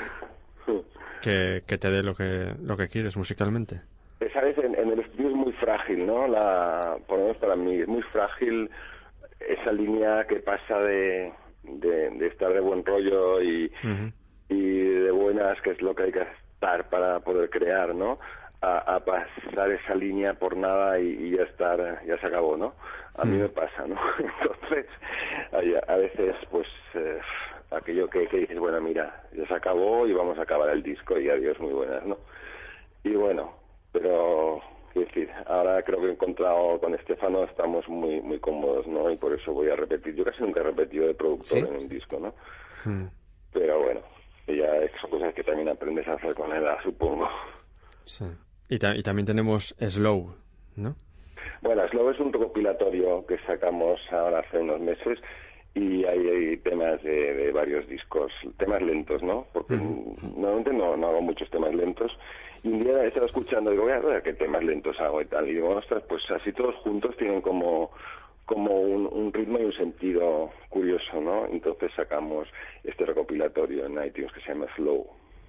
Speaker 4: Que, que te dé lo que, lo que quieres musicalmente.
Speaker 2: Sabes, en, en el estudio es muy frágil, ¿no? La, por lo menos para mí, es muy frágil esa línea que pasa de, de, de estar de buen rollo y, uh-huh. y de buenas, que es lo que hay que estar para poder crear, ¿no? A, a pasar esa línea por nada y, y ya estar, ya se acabó, ¿no? A mí uh-huh. me pasa, ¿no? Entonces, a, a veces, pues, eh, aquello que, que dices, bueno, mira, ya se acabó y vamos a acabar el disco y adiós, muy buenas, ¿no? Y bueno, pero, quiero decir, ahora creo que he encontrado con Estefano, estamos muy muy cómodos, ¿no? Y por eso voy a repetir. Yo casi nunca he repetido de productor, ¿sí?, en un disco, ¿no? Hmm. Pero bueno, ya son cosas que también aprendes a hacer con la edad, supongo.
Speaker 4: Sí. Y, ta- y también tenemos Slow, ¿no?
Speaker 2: Bueno, Slow es un recopilatorio que sacamos ahora hace unos meses y hay, hay temas de, de varios discos, temas lentos, ¿no? Porque uh-huh. normalmente no, no hago muchos temas lentos. Y un día estaba escuchando y digo, voy a ver qué temas lentos hago y tal. Y digo, ostras, pues así todos juntos tienen como como un, un ritmo y un sentido curioso, ¿no? Entonces sacamos este recopilatorio en iTunes que se llama Slow.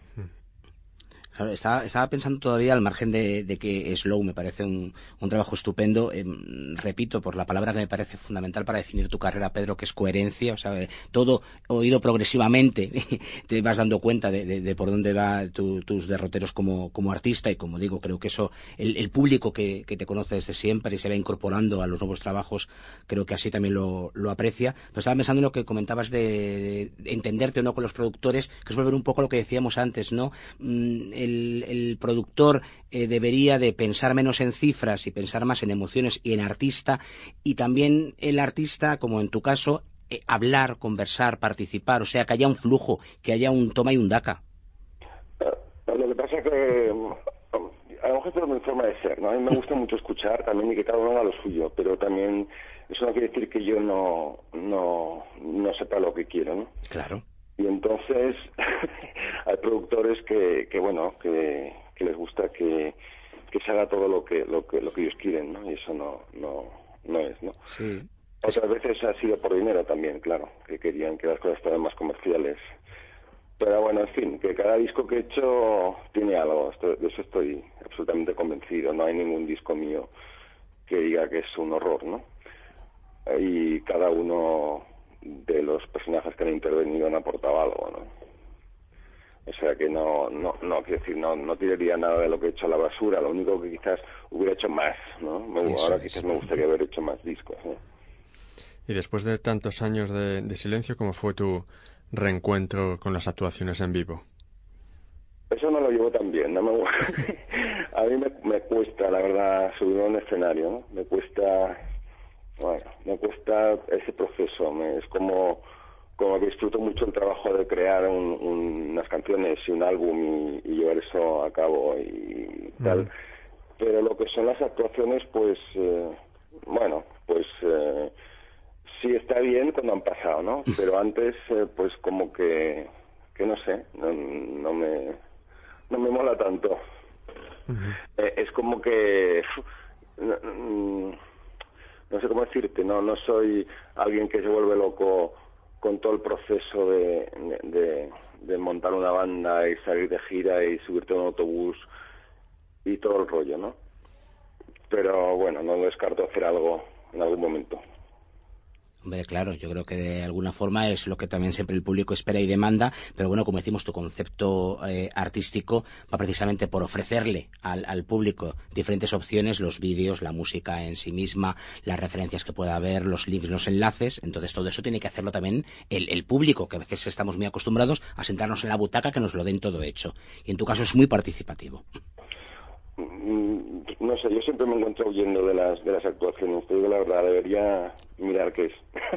Speaker 3: Claro, estaba, estaba pensando todavía, al margen de, de que Slow me parece un, un trabajo estupendo, eh, repito, por la palabra que me parece fundamental para definir tu carrera, Pedro, que es coherencia. O sea, todo oído progresivamente te vas dando cuenta de, de, de por dónde van tu, tus derroteros como, como artista, y como digo, creo que eso, el, el público que, que te conoce desde siempre y se va incorporando a los nuevos trabajos, creo que así también lo, lo aprecia. Pero estaba pensando en lo que comentabas de, de entenderte o no con los productores, que es volver un poco a lo que decíamos antes, ¿no? El, El, el productor eh, debería de pensar menos en cifras y pensar más en emociones y en artista, y también el artista, como en tu caso, eh, hablar, conversar, participar, o sea, que haya un flujo, que haya un toma y un daca.
Speaker 2: Uh, lo que pasa es que um, a lo mejor es mi forma de ser, ¿no? A mí me gusta mucho escuchar también y que cada uno haga lo suyo, pero también eso no quiere decir que yo no, no, no sepa lo que quiero, ¿no?
Speaker 3: Claro.
Speaker 2: Y entonces hay productores que, que bueno, que, que les gusta que, que se haga todo lo que, lo que lo que ellos quieren, ¿no? Y eso no no no es, ¿no?
Speaker 3: Sí.
Speaker 2: Otras veces ha sido por dinero también, claro, que querían que las cosas fueran más comerciales. Pero bueno, en fin, que cada disco que he hecho tiene algo, esto, de eso estoy absolutamente convencido. No hay ningún disco mío que diga que es un horror, ¿no? Y cada uno de los personajes que han intervenido han aportado algo, ¿no? O sea que no, no, no, quiero decir, no, no tiraría nada de lo que he hecho a la basura. Lo único que quizás hubiera hecho más, ¿no? Me, ahora es. Quizás me gustaría haber hecho más discos, ¿no?
Speaker 4: Y después de tantos años de, de silencio, ¿cómo fue tu reencuentro con las actuaciones en vivo?
Speaker 2: Eso no lo llevo tan bien, ¿no? Me, a mí me, me cuesta, la verdad, subir a un escenario, ¿no? Me cuesta... Bueno, me cuesta ese proceso, me, es como, como que disfruto mucho el trabajo de crear un, un, unas canciones y un álbum y, y llevar eso a cabo y tal, mm. Pero lo que son las actuaciones, pues, eh, bueno, pues eh, sí está bien cuando han pasado, ¿no? Pero antes, eh, pues como que, que no sé, no, no me no me mola tanto. Uh-huh. Eh, es como que... No, no sé cómo decirte, no no soy alguien que se vuelve loco con todo el proceso de, de, de montar una banda y salir de gira y subirte a un autobús y todo el rollo, ¿no? Pero bueno, no descarto hacer algo en algún momento.
Speaker 3: Hombre, claro, yo creo que de alguna forma es lo que también siempre el público espera y demanda, pero bueno, como decimos, tu concepto eh, artístico va precisamente por ofrecerle al, al público diferentes opciones, los vídeos, la música en sí misma, las referencias que pueda haber, los links, los enlaces. Entonces todo eso tiene que hacerlo también el, el público, que a veces estamos muy acostumbrados a sentarnos en la butaca que nos lo den todo hecho. Y en tu caso es muy participativo.
Speaker 2: No sé, yo siempre me encuentro huyendo de las de las actuaciones. Te digo la verdad, debería mirar qué es.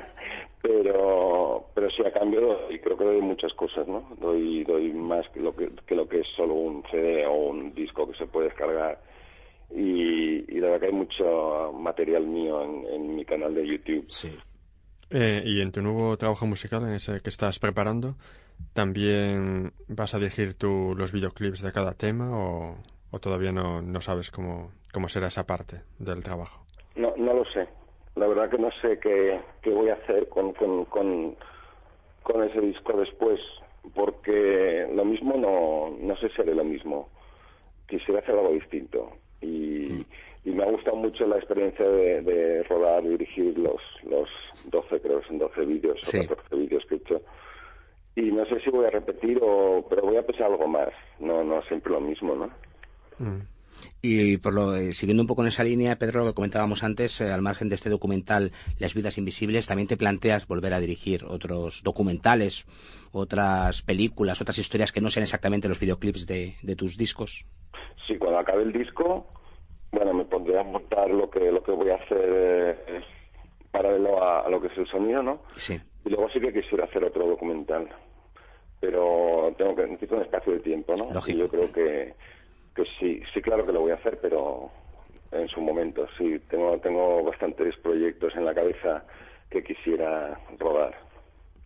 Speaker 2: pero pero sí, a cambio, y creo que doy muchas cosas, ¿no? Doy doy más que lo que, que lo que es solo un C D o un disco que se puede descargar. Y, y la verdad que hay mucho material mío en, en mi canal de YouTube.
Speaker 3: Sí.
Speaker 4: Eh, y en tu nuevo trabajo musical, en ese que estás preparando, ¿también vas a dirigir tú los videoclips de cada tema o...? ¿O todavía no, no sabes cómo, cómo será esa parte del trabajo?
Speaker 2: No no lo sé. La verdad que no sé qué, qué voy a hacer con, con, con, con ese disco después, porque lo mismo no, no sé si haré lo mismo. Quisiera hacer algo distinto. Y, mm. y me ha gustado mucho la experiencia de, de rodar y dirigir los, los doce, creo que son doce vídeos sí. o catorce vídeos que he hecho. Y no sé si voy a repetir, o pero voy a pensar algo más. No, no siempre lo mismo, ¿no?
Speaker 3: Y por lo, eh, siguiendo un poco en esa línea, Pedro, lo que comentábamos antes, eh, al margen de este documental Las vidas invisibles, también te planteas volver a dirigir otros documentales, otras películas, otras historias que no sean exactamente los videoclips de, de tus discos.
Speaker 2: Sí, cuando acabe el disco, bueno, me pondré a montar lo que lo que voy a hacer eh, paralelo a, a lo que es el sonido, ¿no?
Speaker 3: Sí.
Speaker 2: Y luego sí que quisiera hacer otro documental, pero tengo que necesito un espacio de tiempo, ¿no?
Speaker 3: Lógico.
Speaker 2: Y yo creo que que sí, sí, claro que lo voy a hacer, pero en su momento, sí, tengo tengo bastantes proyectos en la cabeza que quisiera rodar.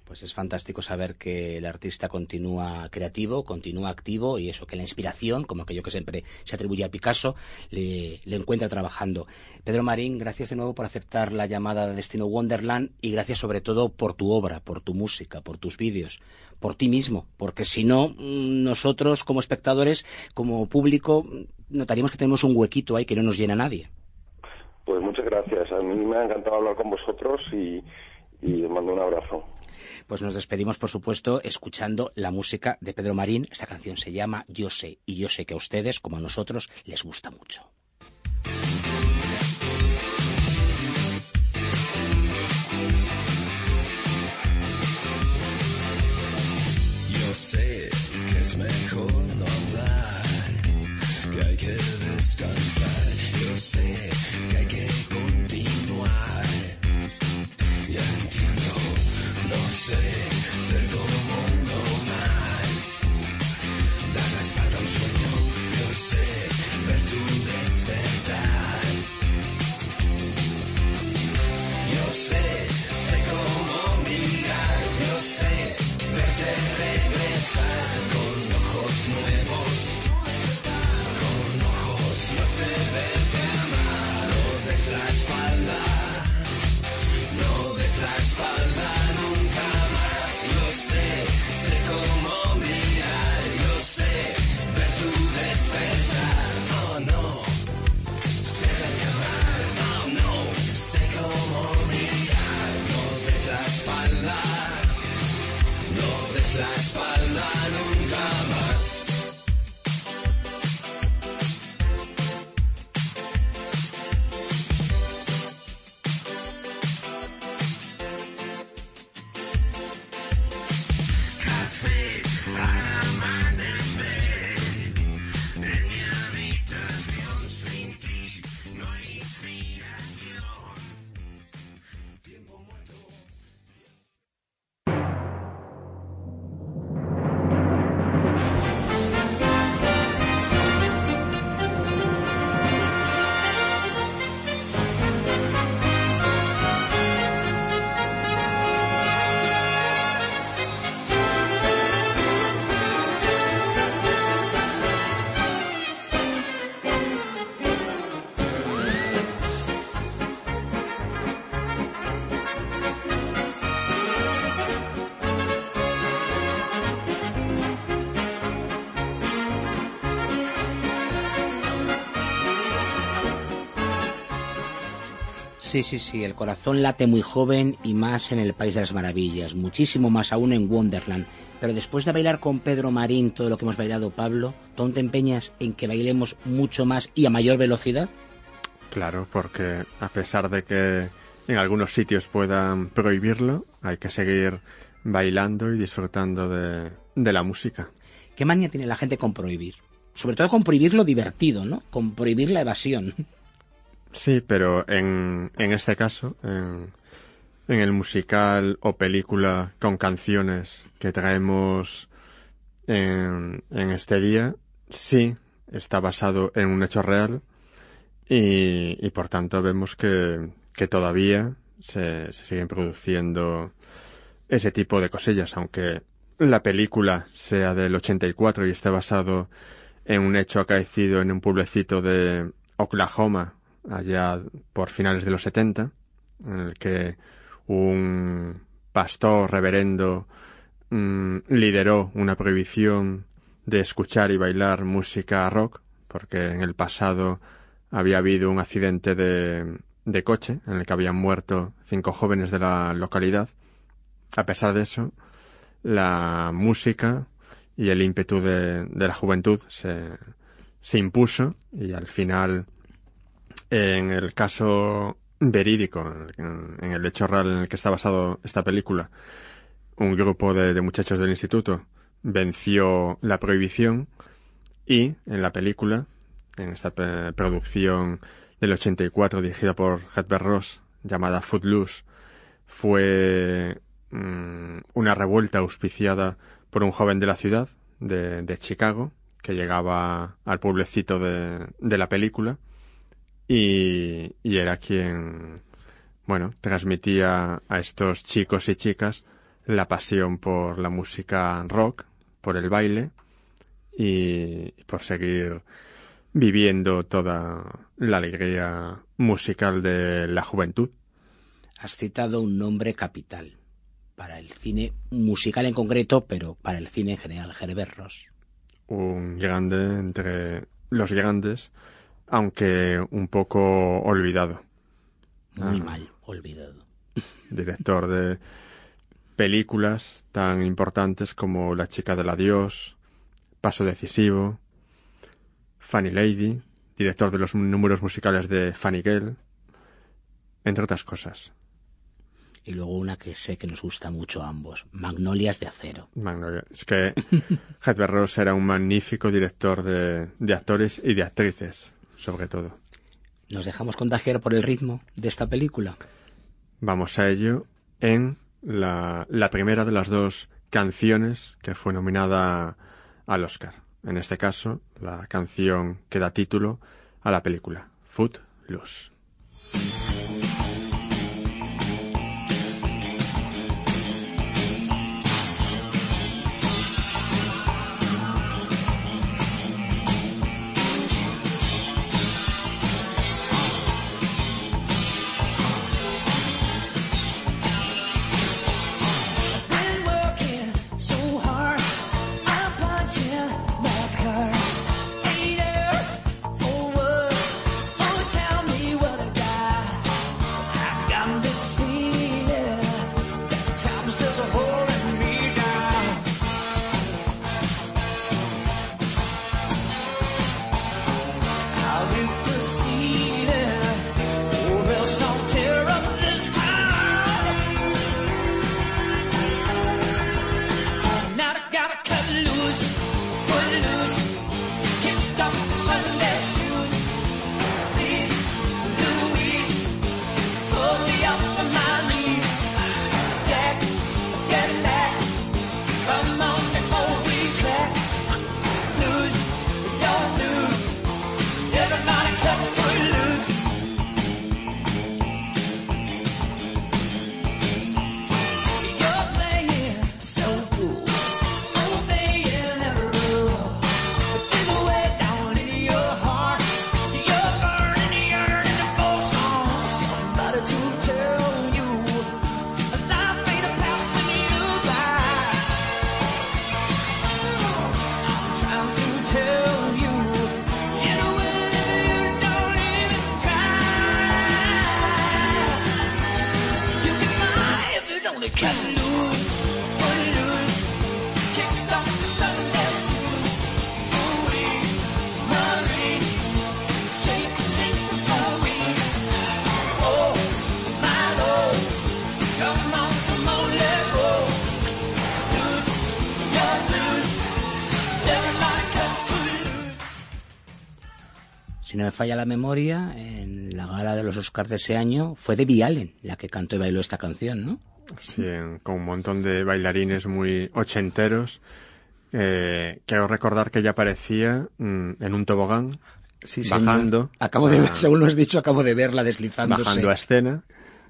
Speaker 3: Pues es fantástico saber que el artista continúa creativo, continúa activo y eso, que la inspiración, como aquello que siempre se atribuye a Picasso, le, le encuentra trabajando. Pedro Marín, gracias de nuevo por aceptar la llamada de Destino Wonderland y gracias sobre todo por tu obra, por tu música, por tus vídeos, por ti mismo, porque si no, nosotros como espectadores, como público, notaríamos que tenemos un huequito ahí que no nos llena nadie.
Speaker 2: Pues muchas gracias, a mí me ha encantado hablar con vosotros y, y os mando un abrazo.
Speaker 3: Pues nos despedimos, por supuesto, escuchando la música de Pedro Marín. Esta canción se llama Yo sé, y yo sé que a ustedes, como a nosotros, les gusta mucho.
Speaker 5: Yo sé que es mejor no hablar, que hay que descansar. Yo sé que hay que continuar. Ya entiendo. No sé, ser como uno más, dar la espalda a un sueño, yo sé, ver tu despertar. Yo sé, sé cómo mirar, yo sé, verte regresar con ojos nuevos, con ojos, yo sé verte amar, no des la espalda, no des la espalda. La espalda nunca más. Café para amanecer en mi habitación sin ti no hay inspiración. Tiempo muerto.
Speaker 3: Sí, sí, sí, el corazón late muy joven y más en el País de las Maravillas, muchísimo más aún en Wonderland. Pero después de bailar con Pedro Marín todo lo que hemos bailado, Pablo, ¿tú te empeñas en que bailemos mucho más y a mayor velocidad?
Speaker 4: Claro, porque a pesar de que en algunos sitios puedan prohibirlo, hay que seguir bailando y disfrutando de, de la música.
Speaker 3: ¿Qué manía tiene la gente con prohibir? Sobre todo con prohibir lo divertido, ¿no? Con prohibir la evasión.
Speaker 4: Sí, pero en, en este caso, en, en el musical o película con canciones que traemos en, en este día, sí está basado en un hecho real y, y por tanto vemos que, que todavía se, se siguen produciendo ese tipo de cosillas, aunque la película sea del ochenta y cuatro y esté basado en un hecho acaecido en un pueblecito de Oklahoma, allá por finales de los setenta, en el que un pastor reverendo mmm, lideró una prohibición de escuchar y bailar música rock, porque en el pasado había habido un accidente de, de coche en el que habían muerto cinco jóvenes de la localidad. A pesar de eso, la música y el ímpetu de, de la juventud se, se impuso y al final, en el caso verídico, en, en el hecho real en el que está basado esta película, un grupo de, de muchachos del instituto venció la prohibición y en la película, en esta pe- producción del ochenta y cuatro dirigida por Hedberg Ross, llamada Footloose, fue mmm, una revuelta auspiciada por un joven de la ciudad, de, de Chicago, que llegaba al pueblecito de, de la película y, y era quien, bueno, transmitía a estos chicos y chicas la pasión por la música rock, por el baile y por seguir viviendo toda la alegría musical de la juventud.
Speaker 3: Has citado un nombre capital para el cine musical en concreto, pero para el cine en general, Herbert Ross.
Speaker 4: Un grande entre los grandes, aunque un poco olvidado.
Speaker 3: Muy
Speaker 4: ah,
Speaker 3: mal olvidado.
Speaker 4: Director de películas tan importantes como La chica del adiós, Paso decisivo, Funny Lady, director de los números musicales de Funny Girl, entre otras cosas.
Speaker 3: Y luego una que sé que nos gusta mucho a ambos, Magnolias de acero.
Speaker 4: Magnolia. Es que Herbert Ross era un magnífico director de, de actores y de actrices, sobre todo.
Speaker 3: ¿Nos dejamos contagiar por el ritmo de esta película?
Speaker 4: Vamos a ello en la, la primera de las dos canciones que fue nominada al Oscar. En este caso, la canción que da título a la película, Footloose.
Speaker 3: Si no me falla la memoria, en la gala de los Oscars de ese año fue Debbie Allen la que cantó y bailó esta canción, ¿no?
Speaker 4: Sí, con un montón de bailarines muy ochenteros. Eh, quiero recordar que ella aparecía mmm, en un tobogán,
Speaker 3: sí,
Speaker 4: bajando.
Speaker 3: Acabo de ver, según lo has dicho, acabo de verla deslizándose.
Speaker 4: Bajando a escena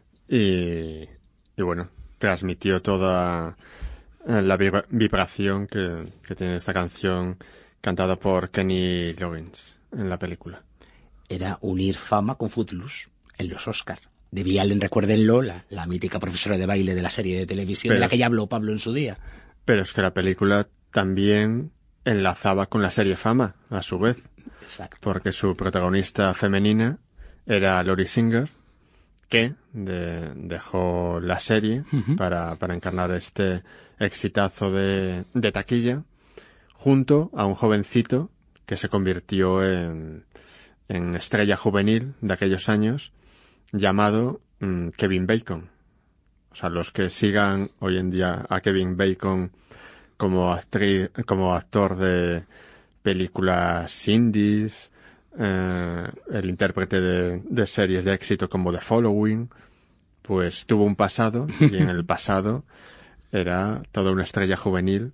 Speaker 4: y, y bueno, transmitió toda la vibra- vibración que, que tiene esta canción cantada por Kenny Loggins en la película.
Speaker 3: Era unir fama con Footloose en los Oscars. Debbie Allen, recuérdenlo, la, la mítica profesora de baile de la serie de televisión pero, de la que ya habló Pablo en su día.
Speaker 4: Pero es que la película también enlazaba con la serie Fama, a su vez.
Speaker 3: Exacto.
Speaker 4: Porque su protagonista femenina era Lori Singer, que de, dejó la serie uh-huh. para, para encarnar este exitazo de, de taquilla, junto a un jovencito que se convirtió en, en estrella juvenil de aquellos años, llamado um, Kevin Bacon. O sea, los que sigan hoy en día a Kevin Bacon como actriz, como actor de películas indies, eh, el intérprete de, de series de éxito como The Following, pues tuvo un pasado, y en el pasado era toda una estrella juvenil,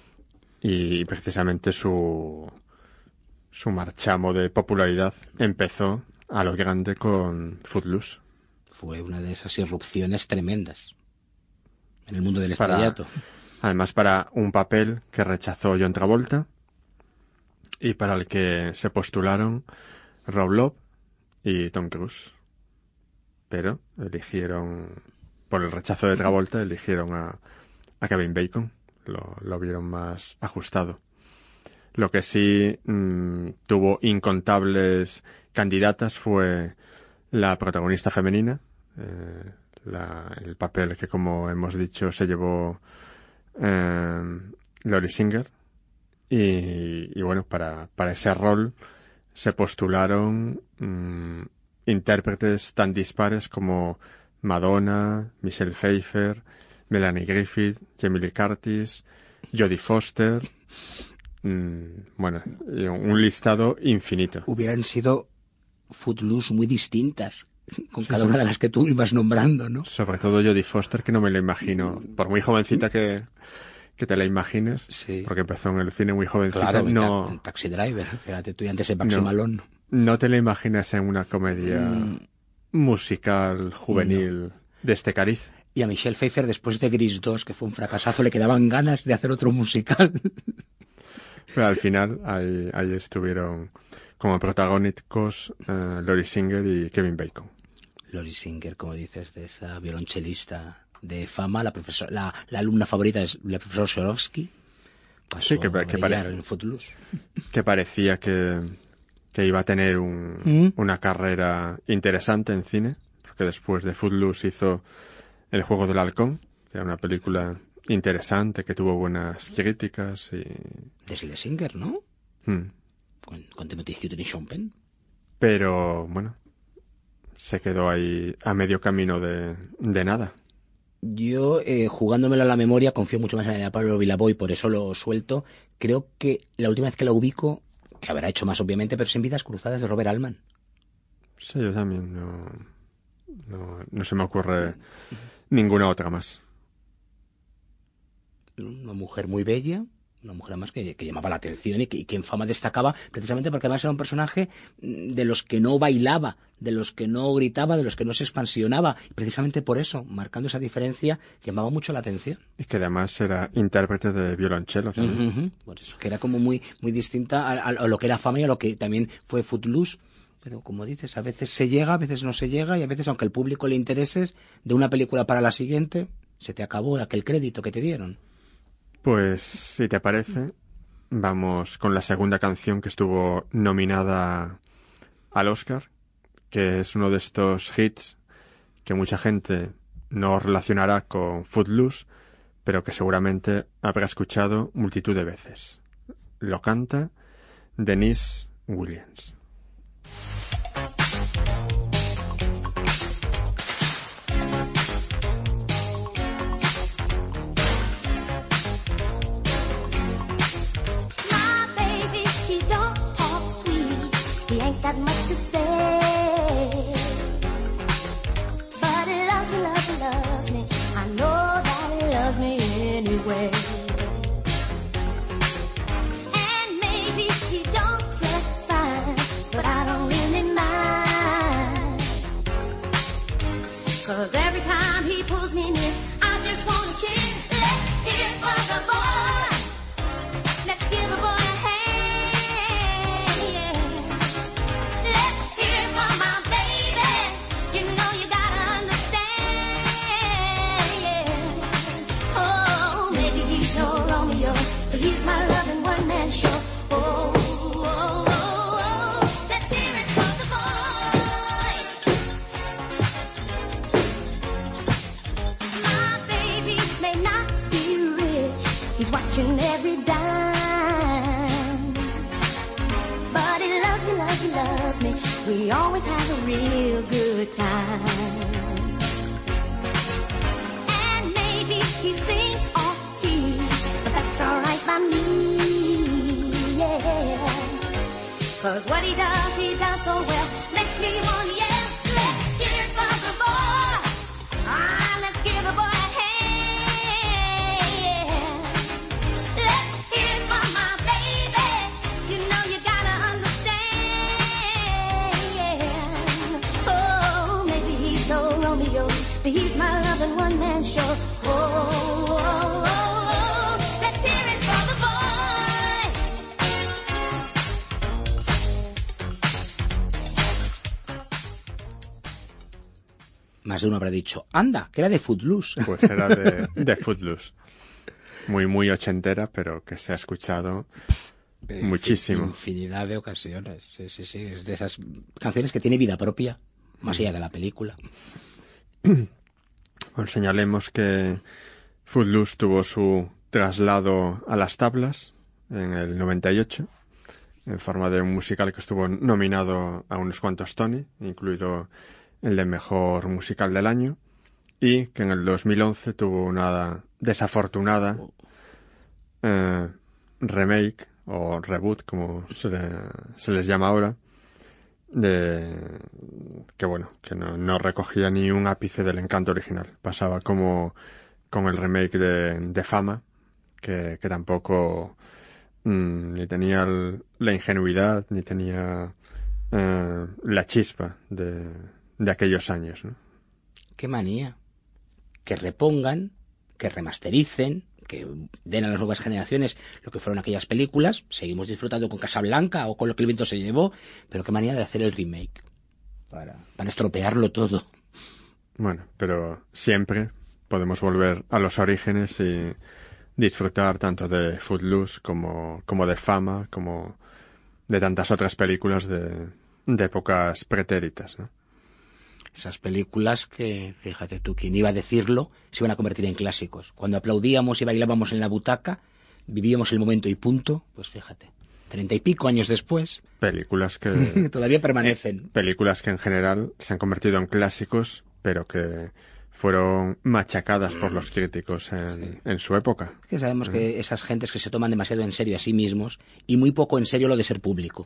Speaker 4: y precisamente su su marchamo de popularidad empezó a lo grande con Footloose.
Speaker 3: Fue una de esas irrupciones tremendas En el mundo del
Speaker 4: para,
Speaker 3: estrellato.
Speaker 4: Además, para un papel que rechazó John Travolta y para el que se postularon Rob Lowe y Tom Cruise. Pero eligieron, por el rechazo de Travolta, eligieron a, a Kevin Bacon. Lo, lo vieron más ajustado. Lo que sí mmm, tuvo incontables candidatas fue la protagonista femenina, eh, la, el papel que, como hemos dicho, se llevó eh, Lori Singer. Y, y bueno, para, para ese rol se postularon mmm, intérpretes tan dispares como Madonna, Michelle Pfeiffer, Melanie Griffith, Jamie Lee Curtis, Jodie Foster. Mm, bueno, un listado infinito.
Speaker 3: Hubieran sido Footloose muy distintas con
Speaker 4: Sí,
Speaker 3: cada
Speaker 4: sí.
Speaker 3: una de las que tú ibas nombrando, ¿no?
Speaker 4: Sobre todo Jodie Foster, que no me lo imagino. Por muy jovencita que, que te la imagines,
Speaker 3: Sí.
Speaker 4: porque empezó en el cine muy jovencita,
Speaker 3: Claro, en
Speaker 4: no,
Speaker 3: ta- en Taxi Driver, fíjate tú, y antes de Baxi
Speaker 4: No.
Speaker 3: Malone.
Speaker 4: no te la imaginas en una comedia
Speaker 3: Mm.
Speaker 4: musical, juvenil, de este cariz.
Speaker 3: Y a Michelle Pfeiffer, después de Grease dos, que fue un fracasazo, le quedaban ganas de hacer otro musical.
Speaker 4: Pero al final ahí, ahí estuvieron como protagónicos eh, Lori Singer y Kevin Bacon.
Speaker 3: Lori Singer, como dices, de esa violonchelista de fama, la profesora, la, la alumna favorita es la profesora Swarovski. Pasó
Speaker 4: Sí, que pa-
Speaker 3: a
Speaker 4: que
Speaker 3: brillar
Speaker 4: pare-
Speaker 3: en Footloose.
Speaker 4: Que parecía que, que iba a tener un,
Speaker 3: Mm.
Speaker 4: una carrera interesante en cine, porque después de Footloose hizo El juego del halcón, que era una película interesante, que tuvo buenas críticas y...
Speaker 3: De Singer, ¿no?
Speaker 4: Mm.
Speaker 3: Con, con Timothy Hutton y Sean Penn.
Speaker 4: Pero, bueno, se quedó ahí a medio camino de, de nada.
Speaker 3: Yo, eh, jugándomelo a la memoria, confío mucho más en la de Pablo Vilaboy, por eso lo suelto. Creo que la última vez que la ubico, que habrá hecho más obviamente, pero es en Vidas Cruzadas de Robert Altman.
Speaker 4: Sí, yo también no, no, no se me ocurre ninguna otra más.
Speaker 3: Una mujer muy bella, una mujer además que, que llamaba la atención y que, y que en fama destacaba precisamente porque además era un personaje mm, de los que no bailaba, de los que no gritaba, de los que no se expansionaba. Y precisamente por eso, marcando esa diferencia, llamaba mucho la atención.
Speaker 4: Y que además era intérprete de violonchelo también.
Speaker 3: Ujú, ujú. Por eso, que era como muy, muy distinta a, a- a lo que era fama y a lo que también fue Footloose. Pero como dices, a veces se llega, a veces no se llega, y a veces, aunque al público le intereses, de una película para la siguiente, se te acabó aquel crédito que te dieron.
Speaker 4: Pues, si te parece, vamos con la segunda canción que estuvo nominada al Oscar, que es uno de estos hits que mucha gente no relacionará con Footloose, pero que seguramente habrá escuchado multitud de veces. Lo canta Denise Williams.
Speaker 6: My baby, he don't talk sweet. He ain't got much to say. But he loves me, loves me, loves me. I know that he loves me anyway. And maybe he don't dress fine, but I don't really mind. 'Cause every time he pulls me near, I just wanna cheer. Let's hear it for the boy. Let's give a boy a hand, yeah. Let's hear it for my baby. You know you gotta understand, yeah. Oh, maybe he's no Romeo, but he's my loving one-man show. Oh, oh, oh, oh. Let's hear it for the boy. My baby may not be rich, he's watching every dime. But he loves me, loves me, loves me. We always have a real good time. And maybe he thinks off key, but that's alright by me, yeah. 'Cause what he does, he does so well, makes me want, yeah. Let's hear it for the boy. Ah, let's give a boy a hand, yeah. Let's hear it for my baby. You know you gotta understand, yeah. Oh, maybe he's no Romeo, but he's my loving one-man show. Oh, oh, oh, oh. Let's hear it for the boy.
Speaker 3: Más de uno habrá dicho, anda, que era de Footloose.
Speaker 4: Pues era de, de Footloose. Muy, muy ochentera, pero que se ha escuchado
Speaker 3: Pero
Speaker 4: muchísimo.
Speaker 3: Infinidad de ocasiones. Sí, sí, sí. Es de esas canciones que tiene vida propia, más allá de la película.
Speaker 4: Pues señalemos que Footloose tuvo su traslado a las tablas en el noventa y ocho, en forma de un musical que estuvo nominado a unos cuantos Tony, incluido el de Mejor Musical del Año, y que en el dos mil once tuvo una desafortunada eh, remake o reboot, como se, le, se les llama ahora, de que bueno, que no, no recogía ni un ápice del encanto original. Pasaba como con el remake de, de Fama, que, que tampoco mmm, ni tenía el, la ingenuidad, ni tenía eh, la chispa de, de aquellos años, ¿no?
Speaker 3: Qué manía. Que repongan, que remastericen, que den a las nuevas generaciones lo que fueron aquellas películas. Seguimos disfrutando con Casablanca o con Lo que el viento se llevó, pero qué manía de hacer el remake para, para estropearlo todo.
Speaker 4: Bueno, pero siempre podemos volver a los orígenes y disfrutar tanto de Footloose como, como de Fama, como de tantas otras películas de, de épocas pretéritas, ¿no?
Speaker 3: Esas películas que, fíjate tú, quien iba a decirlo, se iban a convertir en clásicos. Cuando aplaudíamos y bailábamos en la butaca, vivíamos el momento y punto, pues fíjate, treinta y pico años después,
Speaker 4: películas que
Speaker 3: todavía permanecen.
Speaker 4: Películas que en general se han convertido en clásicos, pero que fueron machacadas por los críticos en, sí. en su época.
Speaker 3: Es que sabemos mm. que esas gentes que se toman demasiado en serio a sí mismos y muy poco en serio lo de ser público.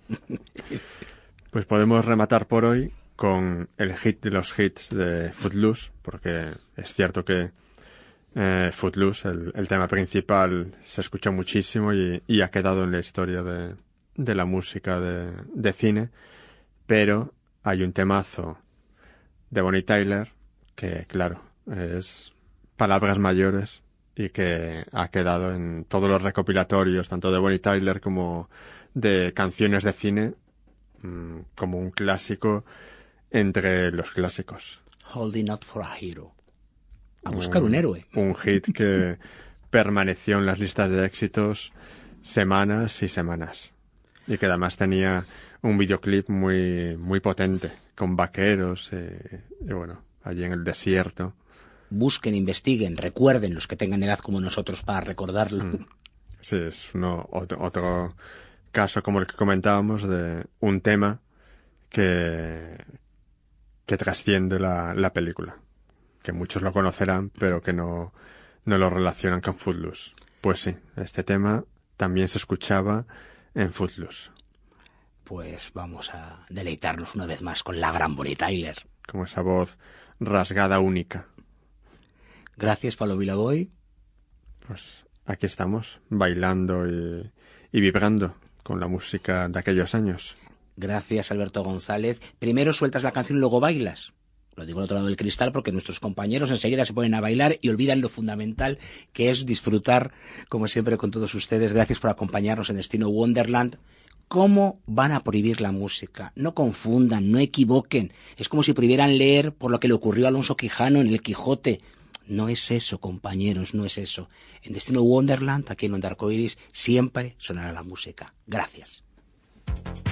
Speaker 4: Pues podemos rematar por hoy con el hit de los hits de Footloose, porque es cierto que eh, Footloose, el, el tema principal, se escuchó muchísimo y, y ha quedado en la historia de, de la música de, de cine, pero hay un temazo de Bonnie Tyler que, claro, es palabras mayores y que ha quedado en todos los recopilatorios, tanto de Bonnie Tyler como de canciones de cine, mmm, como un clásico entre los clásicos.
Speaker 3: Holding Out for a Hero. A buscar un, un héroe.
Speaker 4: Un hit que permaneció en las listas de éxitos semanas y semanas. Y que además tenía un videoclip muy, muy potente, con vaqueros y, y bueno, allí en el desierto.
Speaker 3: Busquen, investiguen, recuerden los que tengan edad como nosotros para recordarlo.
Speaker 4: Mm. Sí, es uno, otro, otro caso como el que comentábamos de un tema que... que trasciende la, la película, que muchos lo conocerán, pero que no, no lo relacionan con Footloose. Pues sí, este tema también se escuchaba en Footloose.
Speaker 3: Pues vamos a deleitarnos una vez más con la gran Bonnie Tyler.
Speaker 4: Como esa voz rasgada única.
Speaker 3: Gracias, Pablo Vilaboy.
Speaker 4: Pues aquí estamos, bailando y, y vibrando con la música de aquellos años.
Speaker 3: Gracias, Alberto González. Primero sueltas la canción y luego bailas. Lo digo al otro lado del cristal porque nuestros compañeros enseguida se ponen a bailar y olvidan lo fundamental que es disfrutar, como siempre, con todos ustedes. Gracias por acompañarnos en Destino Wonderland. ¿Cómo van a prohibir la música? No confundan, no equivoquen. Es como si prohibieran leer por lo que le ocurrió a Alonso Quijano en El Quijote. No es eso, compañeros, no es eso. En Destino Wonderland, aquí en Onda Arcoiris, siempre sonará la música. Gracias.